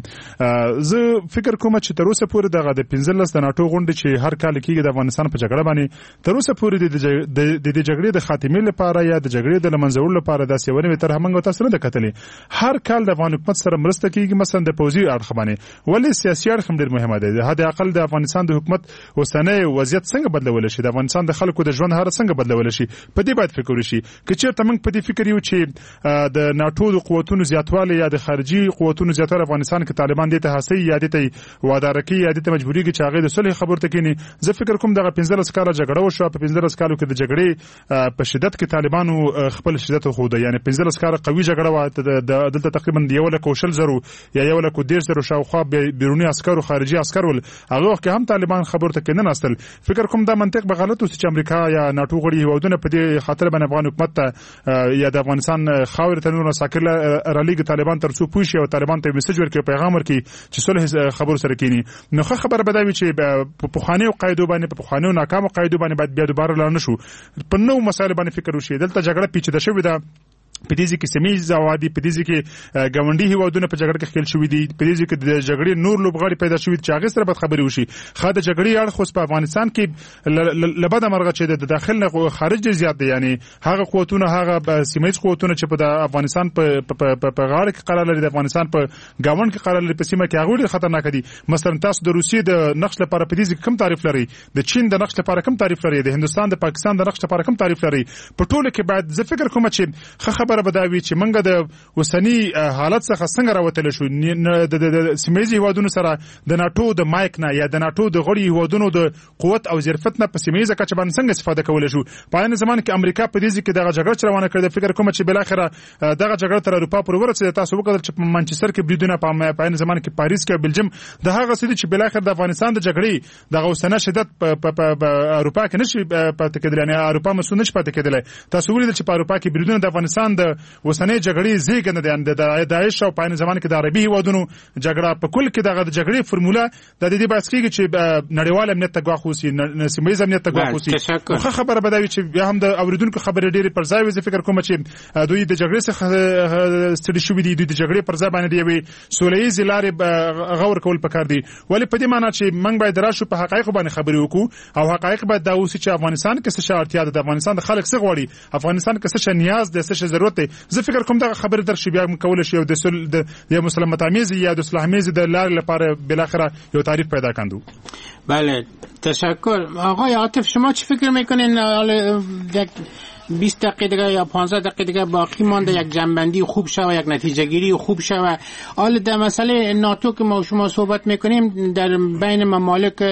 زه فکر کوم چې تر اوسه پورې دغه د پنځلس د ناتو غونډې چې هر کال کېږي د افغانستان په جګړه باندې تر اوسه پورې د د جګړې د خاتمې لپاره یا د جګړې د لمنځولو لپاره د سیوري تر همغه تاسو نه کتلې. هر کال د افغان حکومت سره مرسته کېږي مثلا د پوزي اړخ باندې. ولې سیاسي اړخ هم ډېر مهمه دی. حد اقل د افغانستان د حکومت وسنۍ وضعیت څنګه بدلول شي، د افغانستان د خلکو د ژوند حالت څنګه بدلول شي، په دې باید فکر وشي. که چېرته موږ په دې فکر یو چې د ناتو د قوتونو زیاتوالی یا د خارجي قوتونو زیاتوالی افغانستان کې طالبان دې ته هڅي یا دې ته وادار کوي یا دې ته مجبورېږي چې هغه د صلح خبرو ته کېني. زه فکر کوم دغه پنځلس کاله جګړه وشوه. په پنځلس کالو کې د جګړې په شدت کې طالبانو خپل شدت وښوده. یعنې پنځلس کاله قوي جګړه وه. دلته تقریبا یو لک او شل زرو یا یو لک او دېرش زرو شاوخوا بیروني عسکر او خارجي عسکر ول. هغه وخت کې هم طالبان خبرو ته کېنه ناستل. فکر کوم دا منطق به غلط وي چې امریکا یا ناتو غړي هیوادونه په دې خاطر باندې افغان حکومت ته یا د افغانستان خاورې ته نور ساکل رالیږي طالبان تر څو پوه شي او طالبان ته میسج ورکړي پیغام ورکړي چې صلح خبرو سره کېني. نو ښه خبره به دا وي چې په پخوانیو قاعدو باندې په پخوانیو ناکامو قاعدو باندې باید بیا دوباره لاړ نه شو. په نوو مسایلو باندې فکر وشي. دلته جګړه پیچیده شوې ده. په دې کې سیمې زوادي، په دې کې ګاونډي هیوادونه په جګړه کې خپل شوې دي، په دې کې د جګړې نور لوبغاړي پیدا شوې چې هغه سره به خبرې وشي. خاطر جګړې اړخ خو په افغانستان کې لبد مرغه چې د داخل نه خارج زیات دي. یعنی هغه قوتونه هغه سیمې قوتونه چې په افغانستان په په غاړه کې قرار لري، د افغانستان په گاوند کې قرار لري، په سیمه کې هغه ډېر خطرناک دي. مثلا تاسو د روسیې د نقش لپاره په دې کې کم تعریف لري، د چین د نقش لپاره کم تعریف لري، د هندستان د پاکستان د نقش لپاره کم تعریف لري. په ټولو کې باید زه فکر کوم چې خبره بداوي چې منګه د وسنی حالت څخه څنګه راوتل شو. د سیمایي هیوادونو سره د ناتو د مایک نه یا د ناتو د غړي هیوادونو د قوت او ظرفیت نه په سیمایي ځکه باندې څنګه استفاده کول شو. په ان زمان کې امریکا په دې کې دغه جګړه روانه کړې. فکر کوم چې بل اخره دغه جګړه تر اروپا پورې ورسېده. تاسو وکړل چې په مانچستر کې بریدونه په ان زمان کې پاریس کې بلجیم د هغه سړي چې بل اخره د افغانستان د جګړې دغه وسنه شدت په اروپا کې نشي پاتې کېدل. یعنی اروپا مسؤل نشي پاتې کېدل. تاسو ولیدل چې په اروپا کې بریدونه د افغانستان د وسنه جګړې زیږنده دي. د داعش او په زمان کې د عربي هیوادونو جګړه په کل کې دغه جګړې فرموله د دې بحث کېږي چې نړیوال امنیت ته ګواښ وسی، سیمه ییز امنیت ته ګواښ وسی. خو خبره بدوي چې بیا هم د اوریدونکو خبرې ډېرې پر ځای وي. فکر کوم چې دوی د جګړې څخه ستړي شوي دي. دوی د جګړې پر ځای باندې دی سولې ییز لارې غور کول پکار دي. ولې په دې معنی چې موږ باید راشو په حقایق باندې خبرې وکړو او حقایق باید دا اوسي چې افغانستان کې څه اړتیا ده، د افغانستان د خلک څه غواړي، افغانستان کې څه نیاز ده، څه ضرورت ده. زه فکر کوم دا خبره در شي بیا کول شي او د د مسلمت امیز یا د صلح امیز د لارې لپاره بل اخره یو تعریف پیدا کاندو. بله تشکر. آقای عاطف شما چی فکر میکنین؟ یک بیست دقیقه دیگه یا پانزده دقیقه دیگه باقی مانده یک جنبندی خوب شوه، یک نتیجه گیری خوب شوه. حالا در مسئله ناتو که ما شما صحبت میکنیم در بین ممالک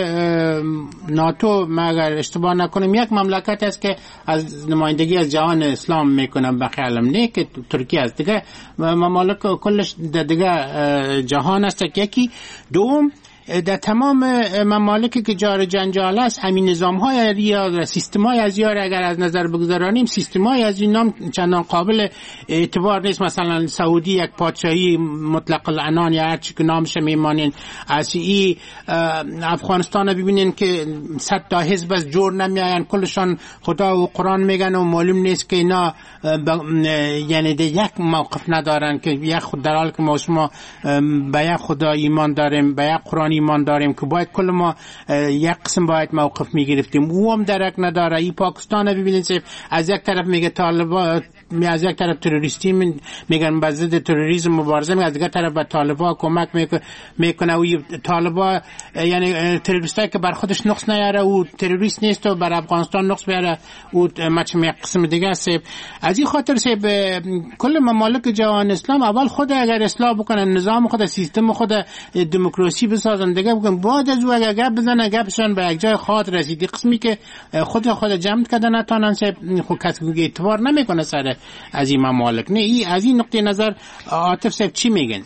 ناتو ما اگر اشتباه نکنیم یک مملکت است که از نمایندگی از جهان اسلام میکنه به خیالم نه که ترکیه است. دیگه ممالک کلش دیگه جهان است. یکی دوم در تمام ممالکی که جار جنجال است همین نظام‌های یا سیستم‌های از یار اگر از نظر بگذارانیم سیستم‌های از این نام چندان قابل اعتبار نیست. مثلا سعودی یک پادشاهی مطلق العنان یا هر چی که نامش میمانین، از این افغانستان ببینین که صد تا حزب از جور نمیاین، کلشان خدا و قرآن میگن و معلوم نیست که اینا یعنی ده یک موقف ندارن که یک خود در حال که ما شما به یک خدا ایمان داریم، به یک قرآن ایمان داریم که باید کل ما یک قسم باید موقف میگرفتیم، او هم درک نداره. این پاکستان ببینید از یک طرف میگه طالبان، از یک طرف تروریستی میگن به ضد تروریسم مبارزه میکنه، از یک طرف به طالبان کمک میکنه و طالبان یعنی تروریستی که بر خودش نقص نیاره او تروریست نیست و بر افغانستان نقص بیاره او مچم یک قسم دیگه است. از این خاطر سه کل ممالک جهان اسلام اول خود اگر اصلاح بکنن، نظام خود، سیستم خود دموکراسی بسازن دیگه بگن، بعد از او اگر گپ بزنن گپشون به یک جای خاط رسیدی قسمی که خود خود جمع کردن نتونن سه خود کسی اعتبار نمیکنه سر از این ممالک. نه ای از این نقطه نظر عاطف صاحب چی میگن؟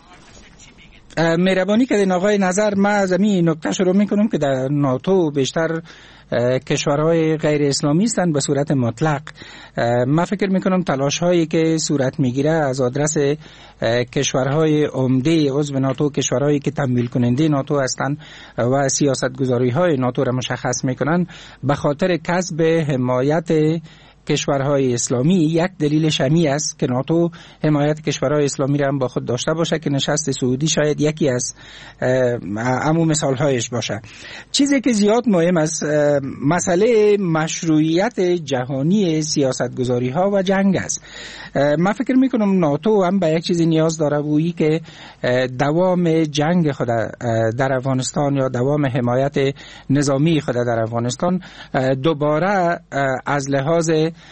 مهربانی کردین آقای نظر. من از این نکته شروع میکنم که در ناتو بیشتر کشورهای غیر اسلامی هستند به صورت مطلق. من فکر میکنم تلاش هایی که صورت میگیره از آدرس کشورهای عمده عضو ناتو، کشورهایی که تمویل کننده ناتو هستند و سیاستگذاری های ناتو را مشخص میکنن به خاطر کسب حمایت کشورهای اسلامی، یک دلیل شمی است که ناتو حمایت کشورهای اسلامی را هم با خود داشته باشه که نشست سعودی شاید یکی از امو مثالهایش باشه. چیزی که زیاد مهم است مسئله مشروعیت جهانی سیاستگذاری ها و جنگ است. من فکر میکنم ناتو هم به یک چیزی نیاز داره و این که دوام جنگ خود در افغانستان یا دوام حمایت نظامی خود در افغانستان دوباره از لحاظ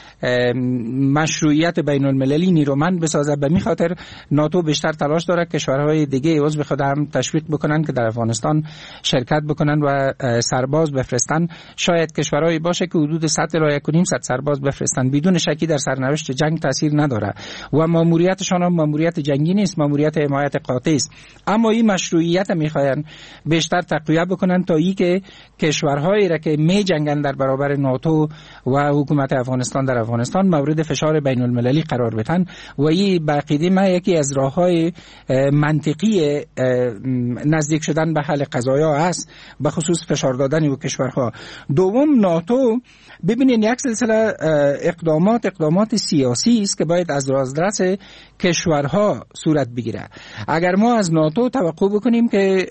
مشروعیت بین المللی نیرومند بسازه. به می خاطر ناتو بیشتر تلاش داره کشورهای دیگه عضو خود هم تشویق بکنن که در افغانستان شرکت بکنن و سرباز بفرستن. شاید کشورهایی باشه که حدود صد الی یک و نیم صد سرباز بفرستن، بدون شکی در سرنوشت جنگ تاثیر نداره و ماموریتشان هم ماموریت جنگی نیست، ماموریت حمایت قاطع است. اما این مشروعیت میخواین بیشتر تقویت بکنن تا ای که کشورهایی را که می جنگن در برابر ناتو و حکومت افغانستان در افغانستان مورد فشار بین المللی قرار بدن و این به عقیده ما یکی از راههای منطقی نزدیک شدن به حل قضایا است، به خصوص فشار دادن و کشورها. دوم، ناتو ببینین یک سلسله اقدامات اقدامات سیاسی است که باید از رازدرس کشورها صورت بگیره. اگر ما از ناتو توقع بکنیم که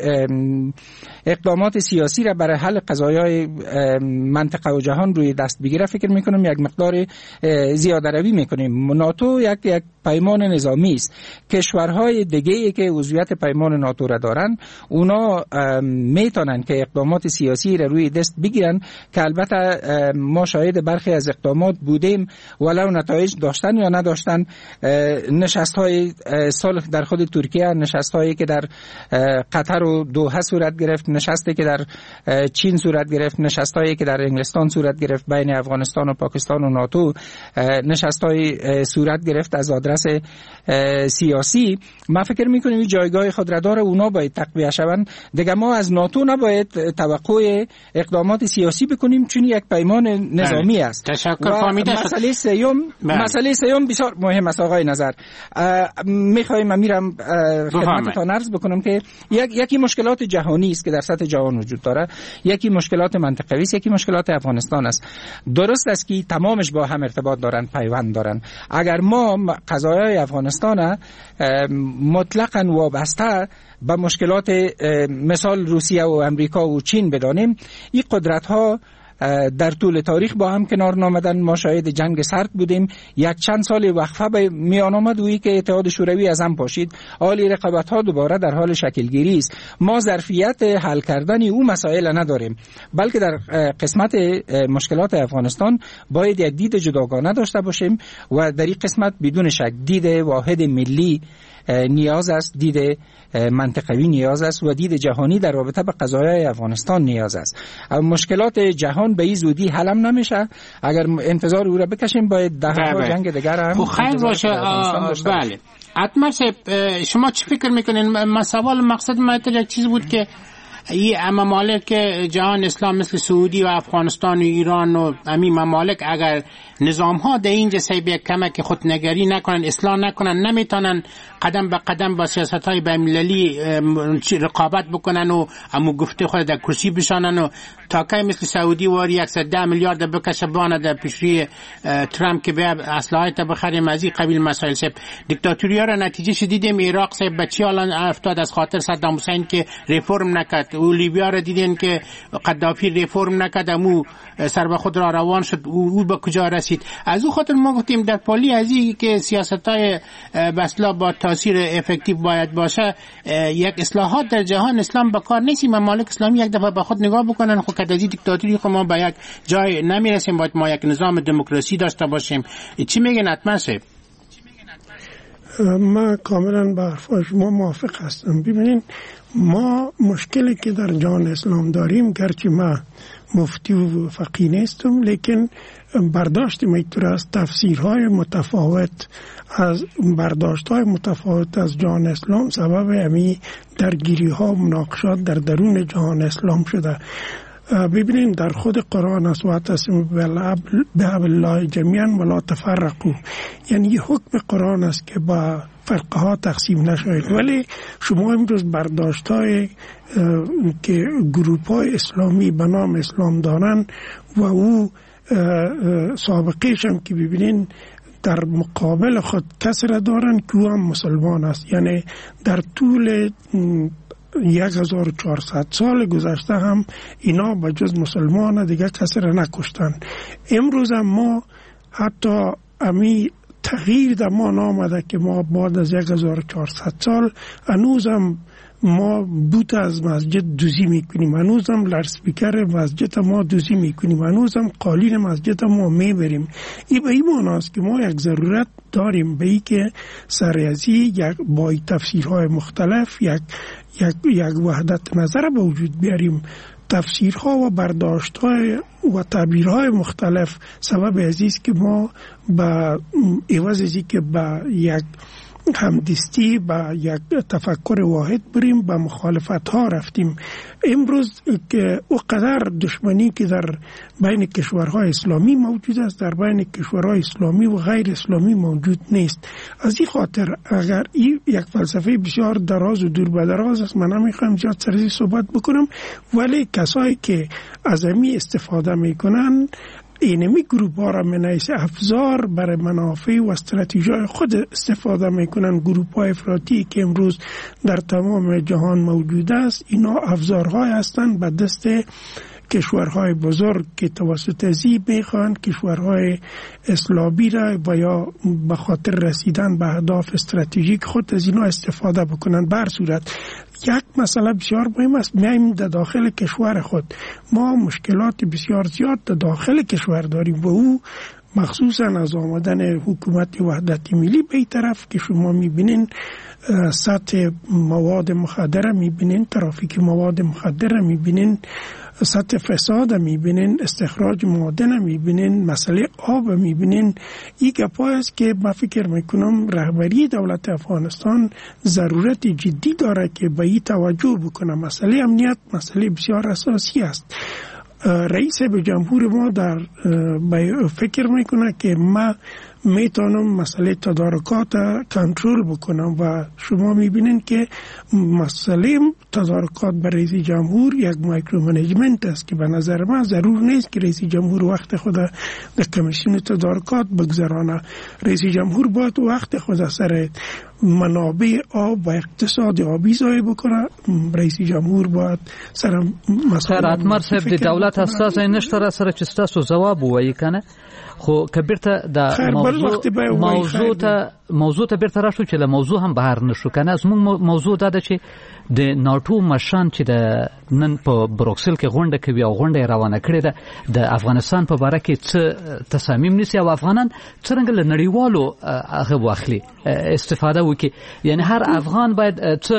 اقدامات سیاسی را برای حل قضایای منطقه و جهان روی دست بگیره، فکر میکنم یک مقدار زیاده روی میکنیم. ناتو یک یک پیمان نظامی است. کشورهای دیگه که عضویت پیمان ناتو را دارن اونا میتونن که اقدامات سیاسی را روی دست بگیرن که البته ما شاهد برخی از اقدامات بودیم ولو نتایج داشتن یا نداشتن. نشست های صلح در خود ترکیه، نشست هایی که در قطر و دوحه صورت گرفت، نشستی که در چین صورت گرفت، نشست هایی که در انگلستان صورت گرفت بین افغانستان و پاکستان و ناتو، نشست های صورت گرفت از آدرس سیاسی. من فکر میکنم این جایگاه خود را داره، اونا باید تقویه شوند. دیگه ما از ناتو نباید توقع اقدامات سیاسی بکنیم چون یک پیمان نظامی است. تشکر فهمیده. مسئله سیوم مسئله سیوم بسیار مهم است آقای نظر. میخوایم امیرم خدمتتان عرض بکنم که یک یکی مشکلات جهانی است که در سطح جهان وجود داره، یکی مشکلات منطقوی است، یکی مشکلات افغانستان است. درست است که تمامش با هم ارتباط دارن، پیوند دارن. اگر ما قضایای افغانستان مطلقاً وابسته به مشکلات مثال روسیه و امریکا و چین بدانیم، این قدرت ها در طول تاریخ با هم کنار نامدن. ما شاهد جنگ سرد بودیم، یک چند سال وقفه به میان آمد وی که اتحاد شوروی از هم پاشید، حالی رقابت ها دوباره در حال شکل گیری است. ما ظرفیت حل کردن او مسائل نداریم، بلکه در قسمت مشکلات افغانستان باید یک دید جداگانه داشته باشیم و در این قسمت بدون شک دید واحد ملی نیاز است، دید منطقوی نیاز است و دید جهانی در رابطه به قضایای افغانستان نیاز است. مشکلات جهان به این زودی حل هم نمیشه. اگر انتظار او را بکشیم باید ده ها جنگ دیگر هم خیر باشه. بله حتما. شما چی فکر میکنین؟ من سوال مقصد من یک چیز بود که این ممالک جهان اسلام مثل سعودی و افغانستان و ایران و همین ممالک اگر نظام ها در اینجا سیبه کمک خودنگری نکنن، اصلاح نکنن، نمیتونن قدم به قدم با سیاست های بین‌المللی رقابت بکنن و امو گفته خود در کرسی بشانن و تا که مثل سعودی واری صد و ده میلیارد بکشه بانه در پیشروی ترامپ که به اصلاحات بخریم از این قبیل مسائل سب دیکتاتوری ها را نتیجه شدیدیم. عراق سب بچی الان افتاد از خاطر صدام حسین که ریفرم نکرد، و لیبیا را دیدین که قذافی ریفرم نکرد، امو سر به خود را روان شد، او به کجا رسید. از او خاطر ما گفتیم در پالی از این که سیاست‌های بسلا با تاثیر افکتیو باید باشه، یک اصلاحات در جهان اسلام به کار نیست. ممالک اسلامی یک دفعه به خود نگاه بکنن، خود کدازی دیکتاتوری خود ما به یک جای نمیرسیم، باید ما یک نظام دموکراسی داشته باشیم. چی میگن حتما صاحب؟ ما کاملا با حرف شما موافق هستم. ببینین ما مشکلی که در جهان اسلام داریم، گرچه ما مفتی و فقیه نیستم، لیکن برداشت میتونه از تفسیرهای متفاوت از برداشتهای متفاوت از جهان اسلام سبب امی درگیری ها و مناقشات در درون جهان اسلام شده. ببینیم در خود قرآن است واعتصموا بحبل الله جمیعا ولا تفرقوا، یعنی یه حکم قرآن است که با فرقه ها تقسیم نشوید. ولی شما امروز برداشت های که گروپ های اسلامی به نام اسلام دارن و او سابقیش هم که ببینین در مقابل خود کسی را دارن که او هم مسلمان است، یعنی در طول یک هزار و چهارصد سال گذشته هم اینا به جز مسلمان دیگه کسی را نکشتن. امروز هم ما حتی امی تغییر در ما نامده که ما بعد از یک هزار و چهارصد سال هنوز هم ما بوت از مسجد دوزی میکنیم، هنوز هم لرسپیکر مسجد ما دوزی میکنیم، هنوز هم قالین مسجد ما میبریم. این به این معناست که ما یک ضرورت داریم به این که سریزی یک با تفسیرهای مختلف یک یک یک وحدت نظر به وجود بیاریم. تفسیرها و برداشت‌های و تعبیرهای مختلف سبب عزیز که ما با عوض از که با یک همدستی با یک تفکر واحد بریم با مخالفت ها رفتیم. امروز که او قدر دشمنی که در بین کشورهای اسلامی موجود است در بین کشورهای اسلامی و غیر اسلامی موجود نیست. از این خاطر اگر این یک فلسفه بسیار دراز و دور به دراز است، من نمیخوام زیاد سرزی صحبت بکنم، ولی کسایی که از امی استفاده میکنن اینمی گروپ ها را منعیس افزار برای منافع و استراتژی خود استفاده میکنن. گروپ های افراطی که امروز در تمام جهان موجود است، اینا افزارهای هستند به دست کشورهای بزرگ که توسط زیب میخوان کشورهای اسلامی را و یا به خاطر رسیدن به اهداف استراتژیک خود از اینا استفاده بکنن. بر صورت یک مسئله بسیار مهم است، میایم در داخل کشور خود ما مشکلات بسیار زیاد در داخل کشور داریم و او مخصوصا از آمدن حکومت وحدت ملی به این طرف که شما میبینین سطح مواد مخدر میبینین، ترافیک مواد مخدر میبینین، سطح فساد میبینین، استخراج معادن میبینین، مسئله آب میبینین. این گپا است که من فکر میکنم رهبری دولت افغانستان ضرورت جدی داره که به این توجه بکنه. مسئله امنیت مسئله بسیار اساسی است. رئیس به جمهور ما در فکر میکنه که ما میتونم مسئله تدارکات کنترل بکنم و شما میبینین که مسئله تدارکات برای رئیس جمهور یک مایکرو منیجمنت است که به نظر من ضرور نیست که رئیس جمهور وقت خود در کمیسیون تدارکات بگذرانه. رئیس جمهور باید وقت خود سر منابع آب و اقتصاد آبی ضایع بکنه. رئیس جمهور باید سر مسئله اتمر صاحب د دولت اساس نشته را سره چې تاسو جواب وایي کنه، خو کبرته د موضوع موضوع ته موضوع ته بیرته راشو چې له موضوع هم بهر نشو کنه. زموږ موضوع دا ده چې د ناتو مشان چې د نن په بروکسل کې غونډه کوي او غونډه روانه کړې ده د افغانستان په باره کې څه تصامیم نیسي او افغانان څرنګه له نړیوالو هغه واخلي استفاده وکړي. یعنی هر افغان باید څه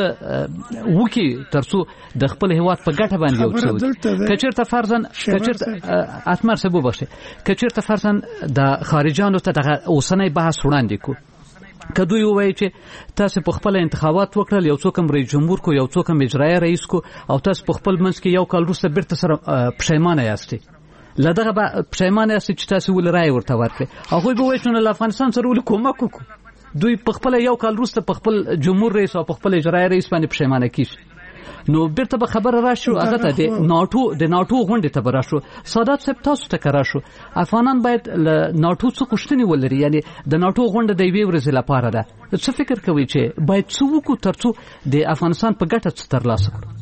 وکړي ترڅو د خپل هیواد په ګټه باندې یو څه وکړي. که چېرته فرضاً که چېرته اتمر صاحب وبخښئ که چېرته فرضاً د خارجیانو ته دغه اوسنی بحث وړاندې کړو که دوی ووایي چې تاسو په خپل انتخابات وکړل، یو څوک هم رئیس جمهور کو، یو څوک هم اجرایي رئیس کو، او تاسو په خپل منځ کې یو کال وروسته بیرته سره پښیمانه یاستئ، له دغه به پښیمانه یاستئ چې تاسو ولې رایې ورته ورکړئ. هغوی به وایي چې نو له افغانستان سره ولې کومک وکړو. دوی په خپله یو کال وروسته په خپل جمهور رئیس او په خپل اجرایي رئیس باندې پښیمانه کیږي. نو بیرته به خبره راشو هغه ته د ناټو د ناټو غونډې ته به راشو. سادات صاحب تاسو ته که راشو، افغانان باید له ناټو څه غوښتنې ولري، یعنی د ناټو غونډه د یوې ورځې لپاره ده. څه فکر کوئ چې باید څه وکړو تر څو د افغانستان په ګټه څه ترلاسه کړو؟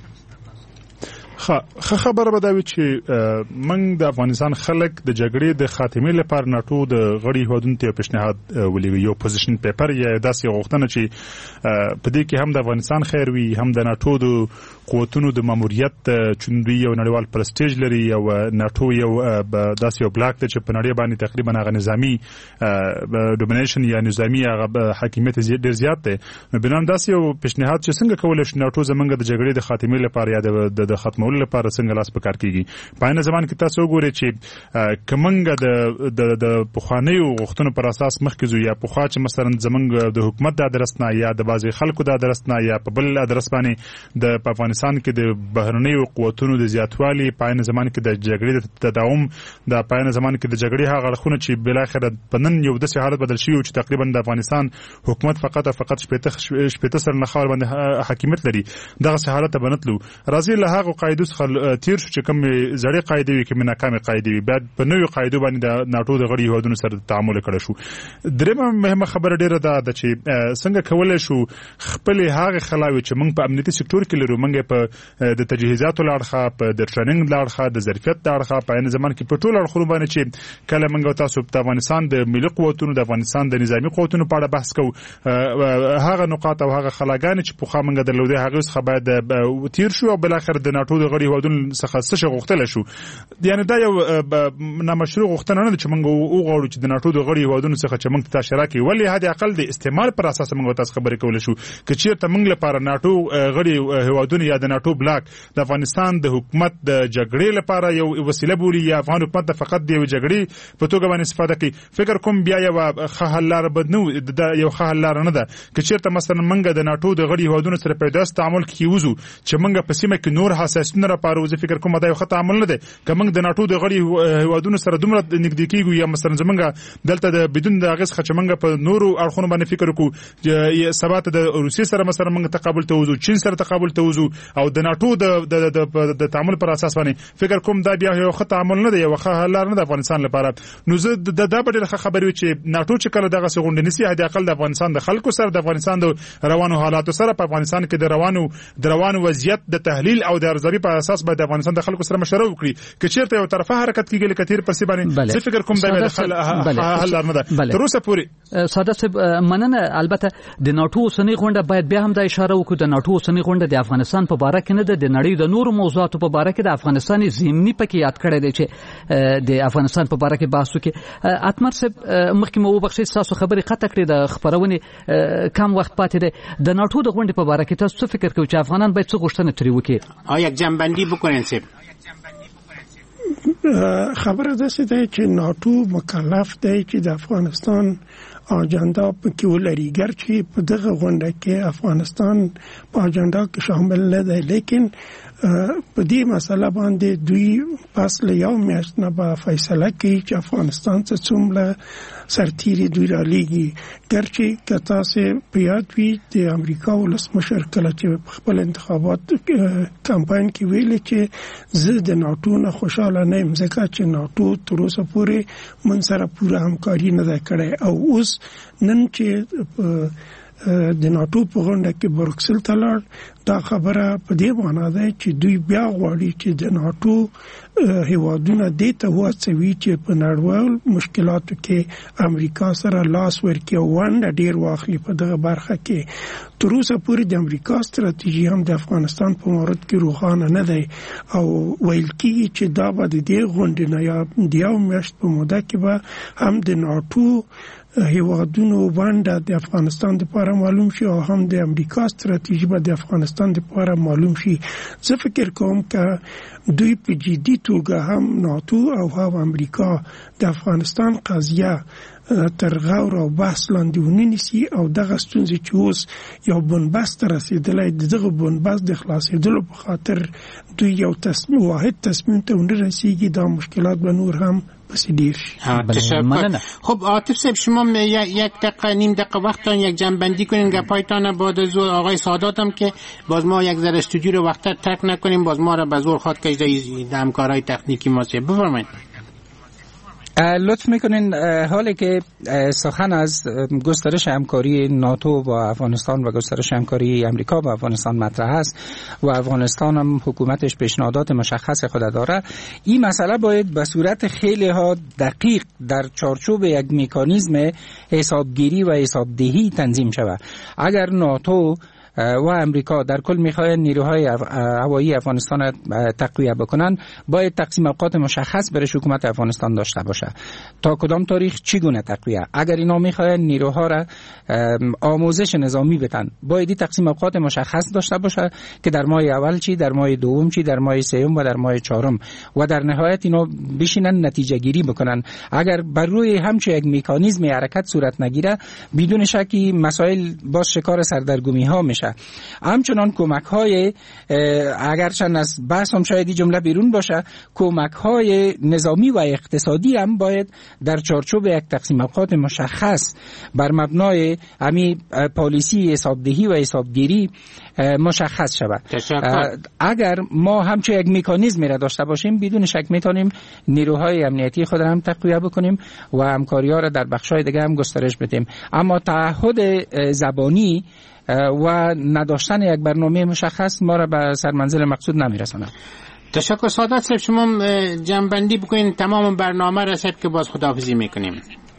ښه خبره به دا وي چې موږ د افغانستان خلک د جګړې د خاتمې لپاره ناټو د غړي هیوادونو ته پیشنهاد ولېږي، یو پوزیشن پیپر یا داسې غوښتنه چې په دې کې هم د افغانستان خیر وي، هم د ناټو د قوتونو د ماموریت چې دوی یو نړیوال پرستیج لري، او ناټو یو داسې یو بلاک دی چې په نړۍ باندې تقریبا هغه نظامی ډومینیشن یا نظامی هغه حاکمیت ډېر زیات دی. نو بنا داسې یو پیشنهاد چې څنګه کولی شي ناټو زموږ د جګړې د خاتمې لپاره یا د ختمولو لپاره څنګه لاس په کار کیږي. په عین زمان کې تاسو وګورئ چې کومنګ د د پخوانیو غوښتنو پر اساس مخکې ځو، یا پخوا چې مثلا زموږ د حکومت د ادرس نه یا د بعضي خلکو د ادرس نه یا په بل ادرس باندې د افغانستان کې د بهرنیو قوتونو د زیاتوالي، په عین زمان کې د جګړې د تداوم، د په عین زمان کې د جګړې هغه اړخونه چې بل اخر په نن یو داسې حالت بدل شي چې تقریبا د افغانستان حکومت فقط او فقط شپېته شپېته سر نه خاور باندې حاکمیت لري. دغه حالت بنتلو راځي له هغه قاعده تیر شو چې کوم زړې قاعده وي، کوم ناکامه قاعده وي، بعد په نوې قاعده باندې د ناټو د غړي هیوادونو سره تعامل کړی شو. درېمه مهمه خبره ډیره ده چې څنګه کولای شو خپل هغه خلاوي چې موږ په امنیتي سکتور کې لرو، موږ په د تجهیزاتو لاړخه، په د ټریننګ لاړخه، د ظرفیت لاړخه، په عین زمان کې په ټول اړخونو باندې چې کله موږ تاسو په افغانستان د ملي قوتونو، د افغانستان د نظامی قوتونو په اړه بحث کوو، هغه نقاط او هغه خلاګانې چې په خوا موږ درلودې هغه څخه باید تیر شو، او بل اخر د ناټو د غړي هیوادونو څخه څه غوښتل شو. یعنی دا یو نامشروع غوښتنه نه ده چې موږ وغواړو چې د ناټو د غړي هیوادونو څخه چې موږ ته شراکت ولې حد اقل د استعمال پر اساس موږ تاسو خبرې کولای شو. که چیرته موږ لپاره ناټو غړي هیوادونو یا د ناټو بلاک د افغانستان د حکومت د جګړې لپاره یو وسیله بولي، یا افغان حکومت د فقط د جګړې په توګه باندې استفاده کوي، فکر کوم بیا یو ښه حل لار بدنو د یو ښه حل لار نه ده. که چیرته مثلا موږ د ناټو د غړي هیوادونو سره په داسې تعامل کې وځو چې موږ په سیمه کې نور حساسیتونه راپارو، زه فکر کوم دا یو ښه تعامل نه دی. که موږ د ناټو د غړي هیوادونو سره دومره نږدې کېږو، یا مثلا زموږ دلته د بدون د هغې څخه چې موږ په نورو اړخونو باندې فکر وکړو، سبا ته د روسیې سره مثلا موږ تقابل ته وځو، چین سره تقابل ته وځو، او د ناټو د د تعامل پر اساس باندې فکر کوم دا بیا یو ښه تعامل نه دی، یو ښه حل لار نه د افغانستان لپاره. نو زه دا به ډېره ښه خبرې وي چې ناټو چې کله دغسې غونډې نیسي، حد اقل د افغانستان د خلکو سره، د افغانستان د روانو حالاتو سره، په افغانستان کې د روانو د روانو وضعیت د تحلیل او د ارزیابي په اساس باید د افغانستان د خلکو سره مشوره وکړي. که چیرته یو طرفه حرکت کیږي لکه تیر پرسي باندې، زه فکر کوم دا به حل لار نه ده تر اوسه پورې. ساده صاحب مننه. البته د ناټو اوسنۍ غونډه باید بیا هم دا اشاره وکړو، د ناټو اوسنۍ غونډه د افغانستان په باره کې نه ده، د نړۍ د نورو موضوعاتو په باره کې د افغانستان ضمني پکې یاد کړی دی چې د افغانستان په باره کې بحث وکړي. اتمر صاحب مخکې مو وبخښئ تاسو خبرې قطع کړې، د خبرونې کم وخت پاتې دی. د ناټو د غونډې په باره کې تاسو څه فکر کوئ چې افغانان باید څه غوښتنه ترې وکړي؟ آیا جنبندی بکنین صاحب؟ خبره داسې ده چې ناټو مکلف دی چې د افغانستان اجنډا پکې ولري، ګرچې په دغه غونډه کې افغانستان په اجنډا کې شامل نه دی، لیکن په دې مسله باندې دوی پس له یو میاشت نه به فیصله کوي چې افغانستان څه څومره سرتیري دوی را لیږي. ګرچې که تاسې په یاد وي د امریکا ولسمشر کله چې خپل انتخابات کمپاین کې ویلي چې زه د ناټو نه خوشحاله نه یم، ځکه چې ناټو تر اوسه پورې من سره پوره همکاري نه ده کړې، او اوس نن چې د ناټو په غونډه کې بروکسل ته لاړ، دا خبره په دې معنا ده چې دوی بیا غواړي چې د ناټو هیوادونه دې ته وهڅوي چې په نړیوال مشکلاتو کې امریکا سره لاس ورکړي او ونډه ډېر واخلي په دغه برخه کې. تر اوسه پورې د امریکا ستراتیژي هم د افغانستان په مورد کې روښانه نه دی، او ویل کېږي چې دا به د دې غونډې نه یا د یو میاشت په موده کې به هم د ناټو هیوادونو ونډه د افغانستان لپاره معلوم شي، او هم د امریکا ستراتیژي به د افغانستان لپاره معلوم شي. زه فکر کوم که دوی په جدي توګه هم ناټو او هم امریکا د افغانستان قضیه تر غور او بحث لاندې ونیسي او دغه ستونزې چې اوس یو بنبست رسیدلای دغه بنبست د خلاصېدلو په خاطر دوی یو تصمیم واحد تصمیم ته ونرسیږي دا مشکلات به نور هم بس دیر تشکر. خب عاطف صاحب شما یک دقیقه نیم دقیقه وقت یک جنبندی کنین گپایتان بعد از آقای سادات هم که باز ما یک ذره استودیو رو وقت ترک نکنیم باز ما را به زور خواد کشیده همکارای تکنیکی ما سه بفرمایید. لطف میکنین حالی که سخن از گسترش همکاری ناتو با افغانستان و گسترش همکاری امریکا با افغانستان مطرح است و افغانستان هم حکومتش پیشنهادات مشخص خود داره، این مسئله باید به صورت خیلی ها دقیق در چارچوب یک مکانیزم حسابگیری و حسابدهی تنظیم شود. اگر ناتو و امریکا در کل میخواهند نیروهای هوایی افغانستان تقویت بکنن، باید تقسیم اوقات مشخص برای حکومت افغانستان داشته باشه. تا کدام تاریخ چگونه تقویت؟ اگر اینا میخواهند نیروها را آموزش نظامی بدن، باید تقسیم اوقات مشخص داشته باشه که در ماه اول چی، در ماه دوم چی، در ماه سوم و در ماه چهارم و در نهایت اینا بشینن نتیجه گیری بکنن. اگر بر روی همچین یک مکانیزم حرکت صورت نگیره، بدون شکی مسائل باز شکار سردرگمی ها میشه. همچنان کمک های اگرچند از بحث هم شاید جمله بیرون باشه، کمک های نظامی و اقتصادی هم باید در چارچوب یک تقسیم اوقات مشخص بر مبنای امی پالیسی حسابدهی و حسابگیری مشخص شود. اگر ما همچون یک مکانیزمی را داشته باشیم، بدون شک میتونیم نیروهای امنیتی خود را هم تقویت بکنیم و همکاری‌ها را در بخش‌های دیگه هم گسترش بدیم. اما تعهد زبانی و نداشتن یک برنامه مشخص ما را به سرمنزل مقصود نمیرساند. تشکر. سادات صاحب شما جنبندی بکنین، تمام برنامه رسید که باز خداحافظی میکنیم.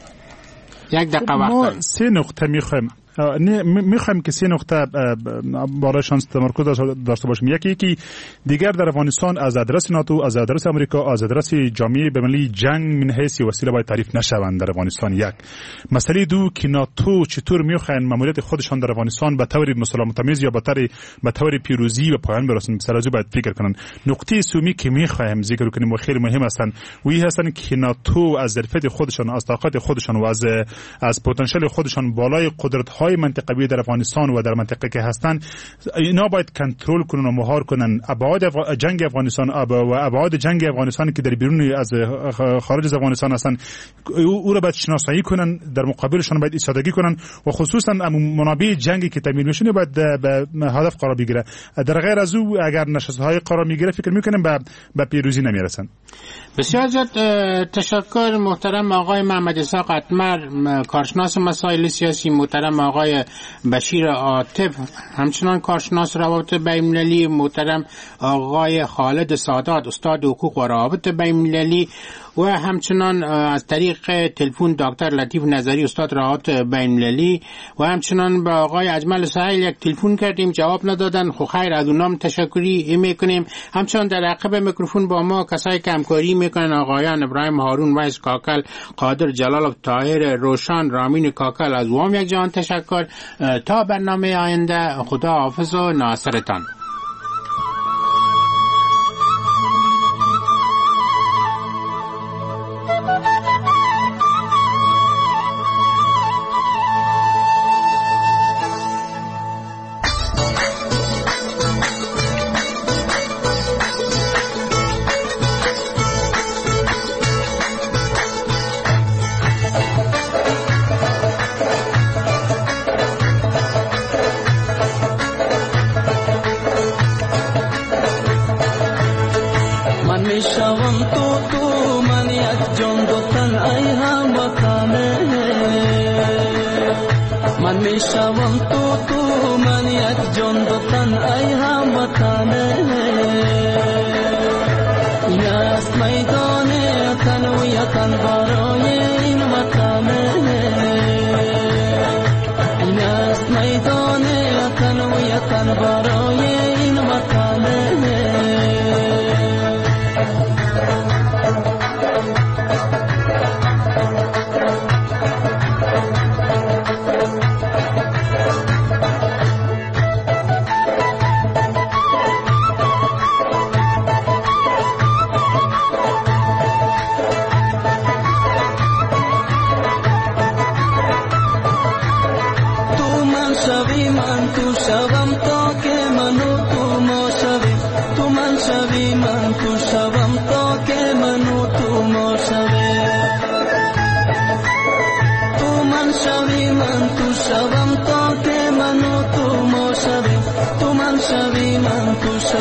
یک دقیقه وقت ما سه نقطه میخوایم میخوایم که سه نقطه برایشان تمرکز داشته باشیم. یکی یکی دیگر در افغانستان از آدرس ناتو، از آدرس امریکا، از آدرس جامعه بین‌المللی جنگ من حیث وسیله باید تعریف نشوند در افغانستان. یک مسئله دو که ناتو چطور میخواین ماموریت خودشان در افغانستان به طور مسالمت‌آمیز یا به طور به طور پیروزی و پایان برسونند، سر از باید فکر کنن. نقطه سومی که میخوایم ذکر کنیم و خیلی مهم هستن وی هستن که ناتو از ظرفیت خودشان، از طاقت خودشان و از از پتانسیل خودشان بالای قدرت های منطقوی در افغانستان و در منطقه که هستند، اینا باید کنترل کنن و مهار کنن. ابعاد جنگ افغانستان و ابعاد جنگ افغانستان که در بیرون از خارج از افغانستان هستند، او را باید شناسایی کنن، در مقابلشان باید ایستادگی کنن و خصوصا منابع جنگی که تامین میشه باید به هدف قرار بگیره. در غیر از او اگر نشست‌های قرار میگیره فکر میکنم به به پیروزی نمیرسن. بسیار زیاد تشکر محترم آقای محمد اسحاق اتمر، کارشناس مسائل سیاسی، محترم آقای بشیر عاطف، همچنان کارشناس روابط بین‌المللی، محترم آقای خالد سادات، استاد حقوق و روابط بین‌المللی و همچنان از طریق تلفن دکتر لطیف نظری، استاد روابط بین‌المللی و همچنان با آقای اجمل سهیل یک تلفن کردیم جواب ندادن. خو خیر از اونام تشکری میکنیم. همچنان در عقب میکروفون با ما کسایی که همکاری میکنن آقایان ابراهیم هارون، ویس کاکل، قادر جلال، طاهر روشن، رامین کاکل، از وام یک جان تشکر. تا برنامه آینده خدا حافظ و ناصرتان.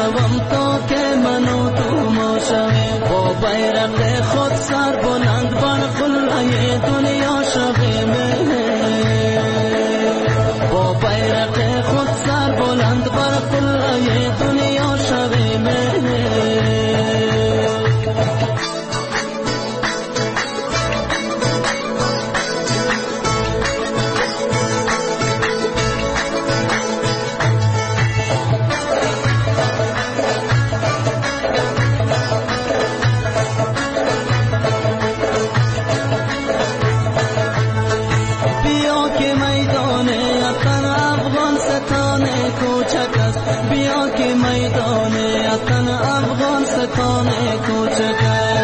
شوم تا که من و تو ما شویم با بیرق خود سر بلند بر قلعه دنیا شویم با بیرق خود سر بلند بر قلعه دنیا شویم بیا که میدان وطن افغان ستان کوچک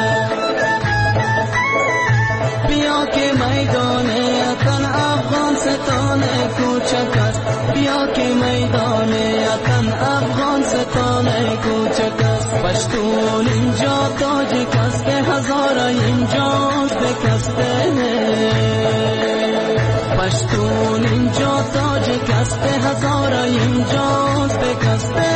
بیا که میدان وطن افغان ستان کوچک است بیا که میدان وطن افغان ستان کوچک است پشتون اینجا تاجیک است هزار اینجا شکسته پشتون اینجا تاجیک است هزار اینجا شکسته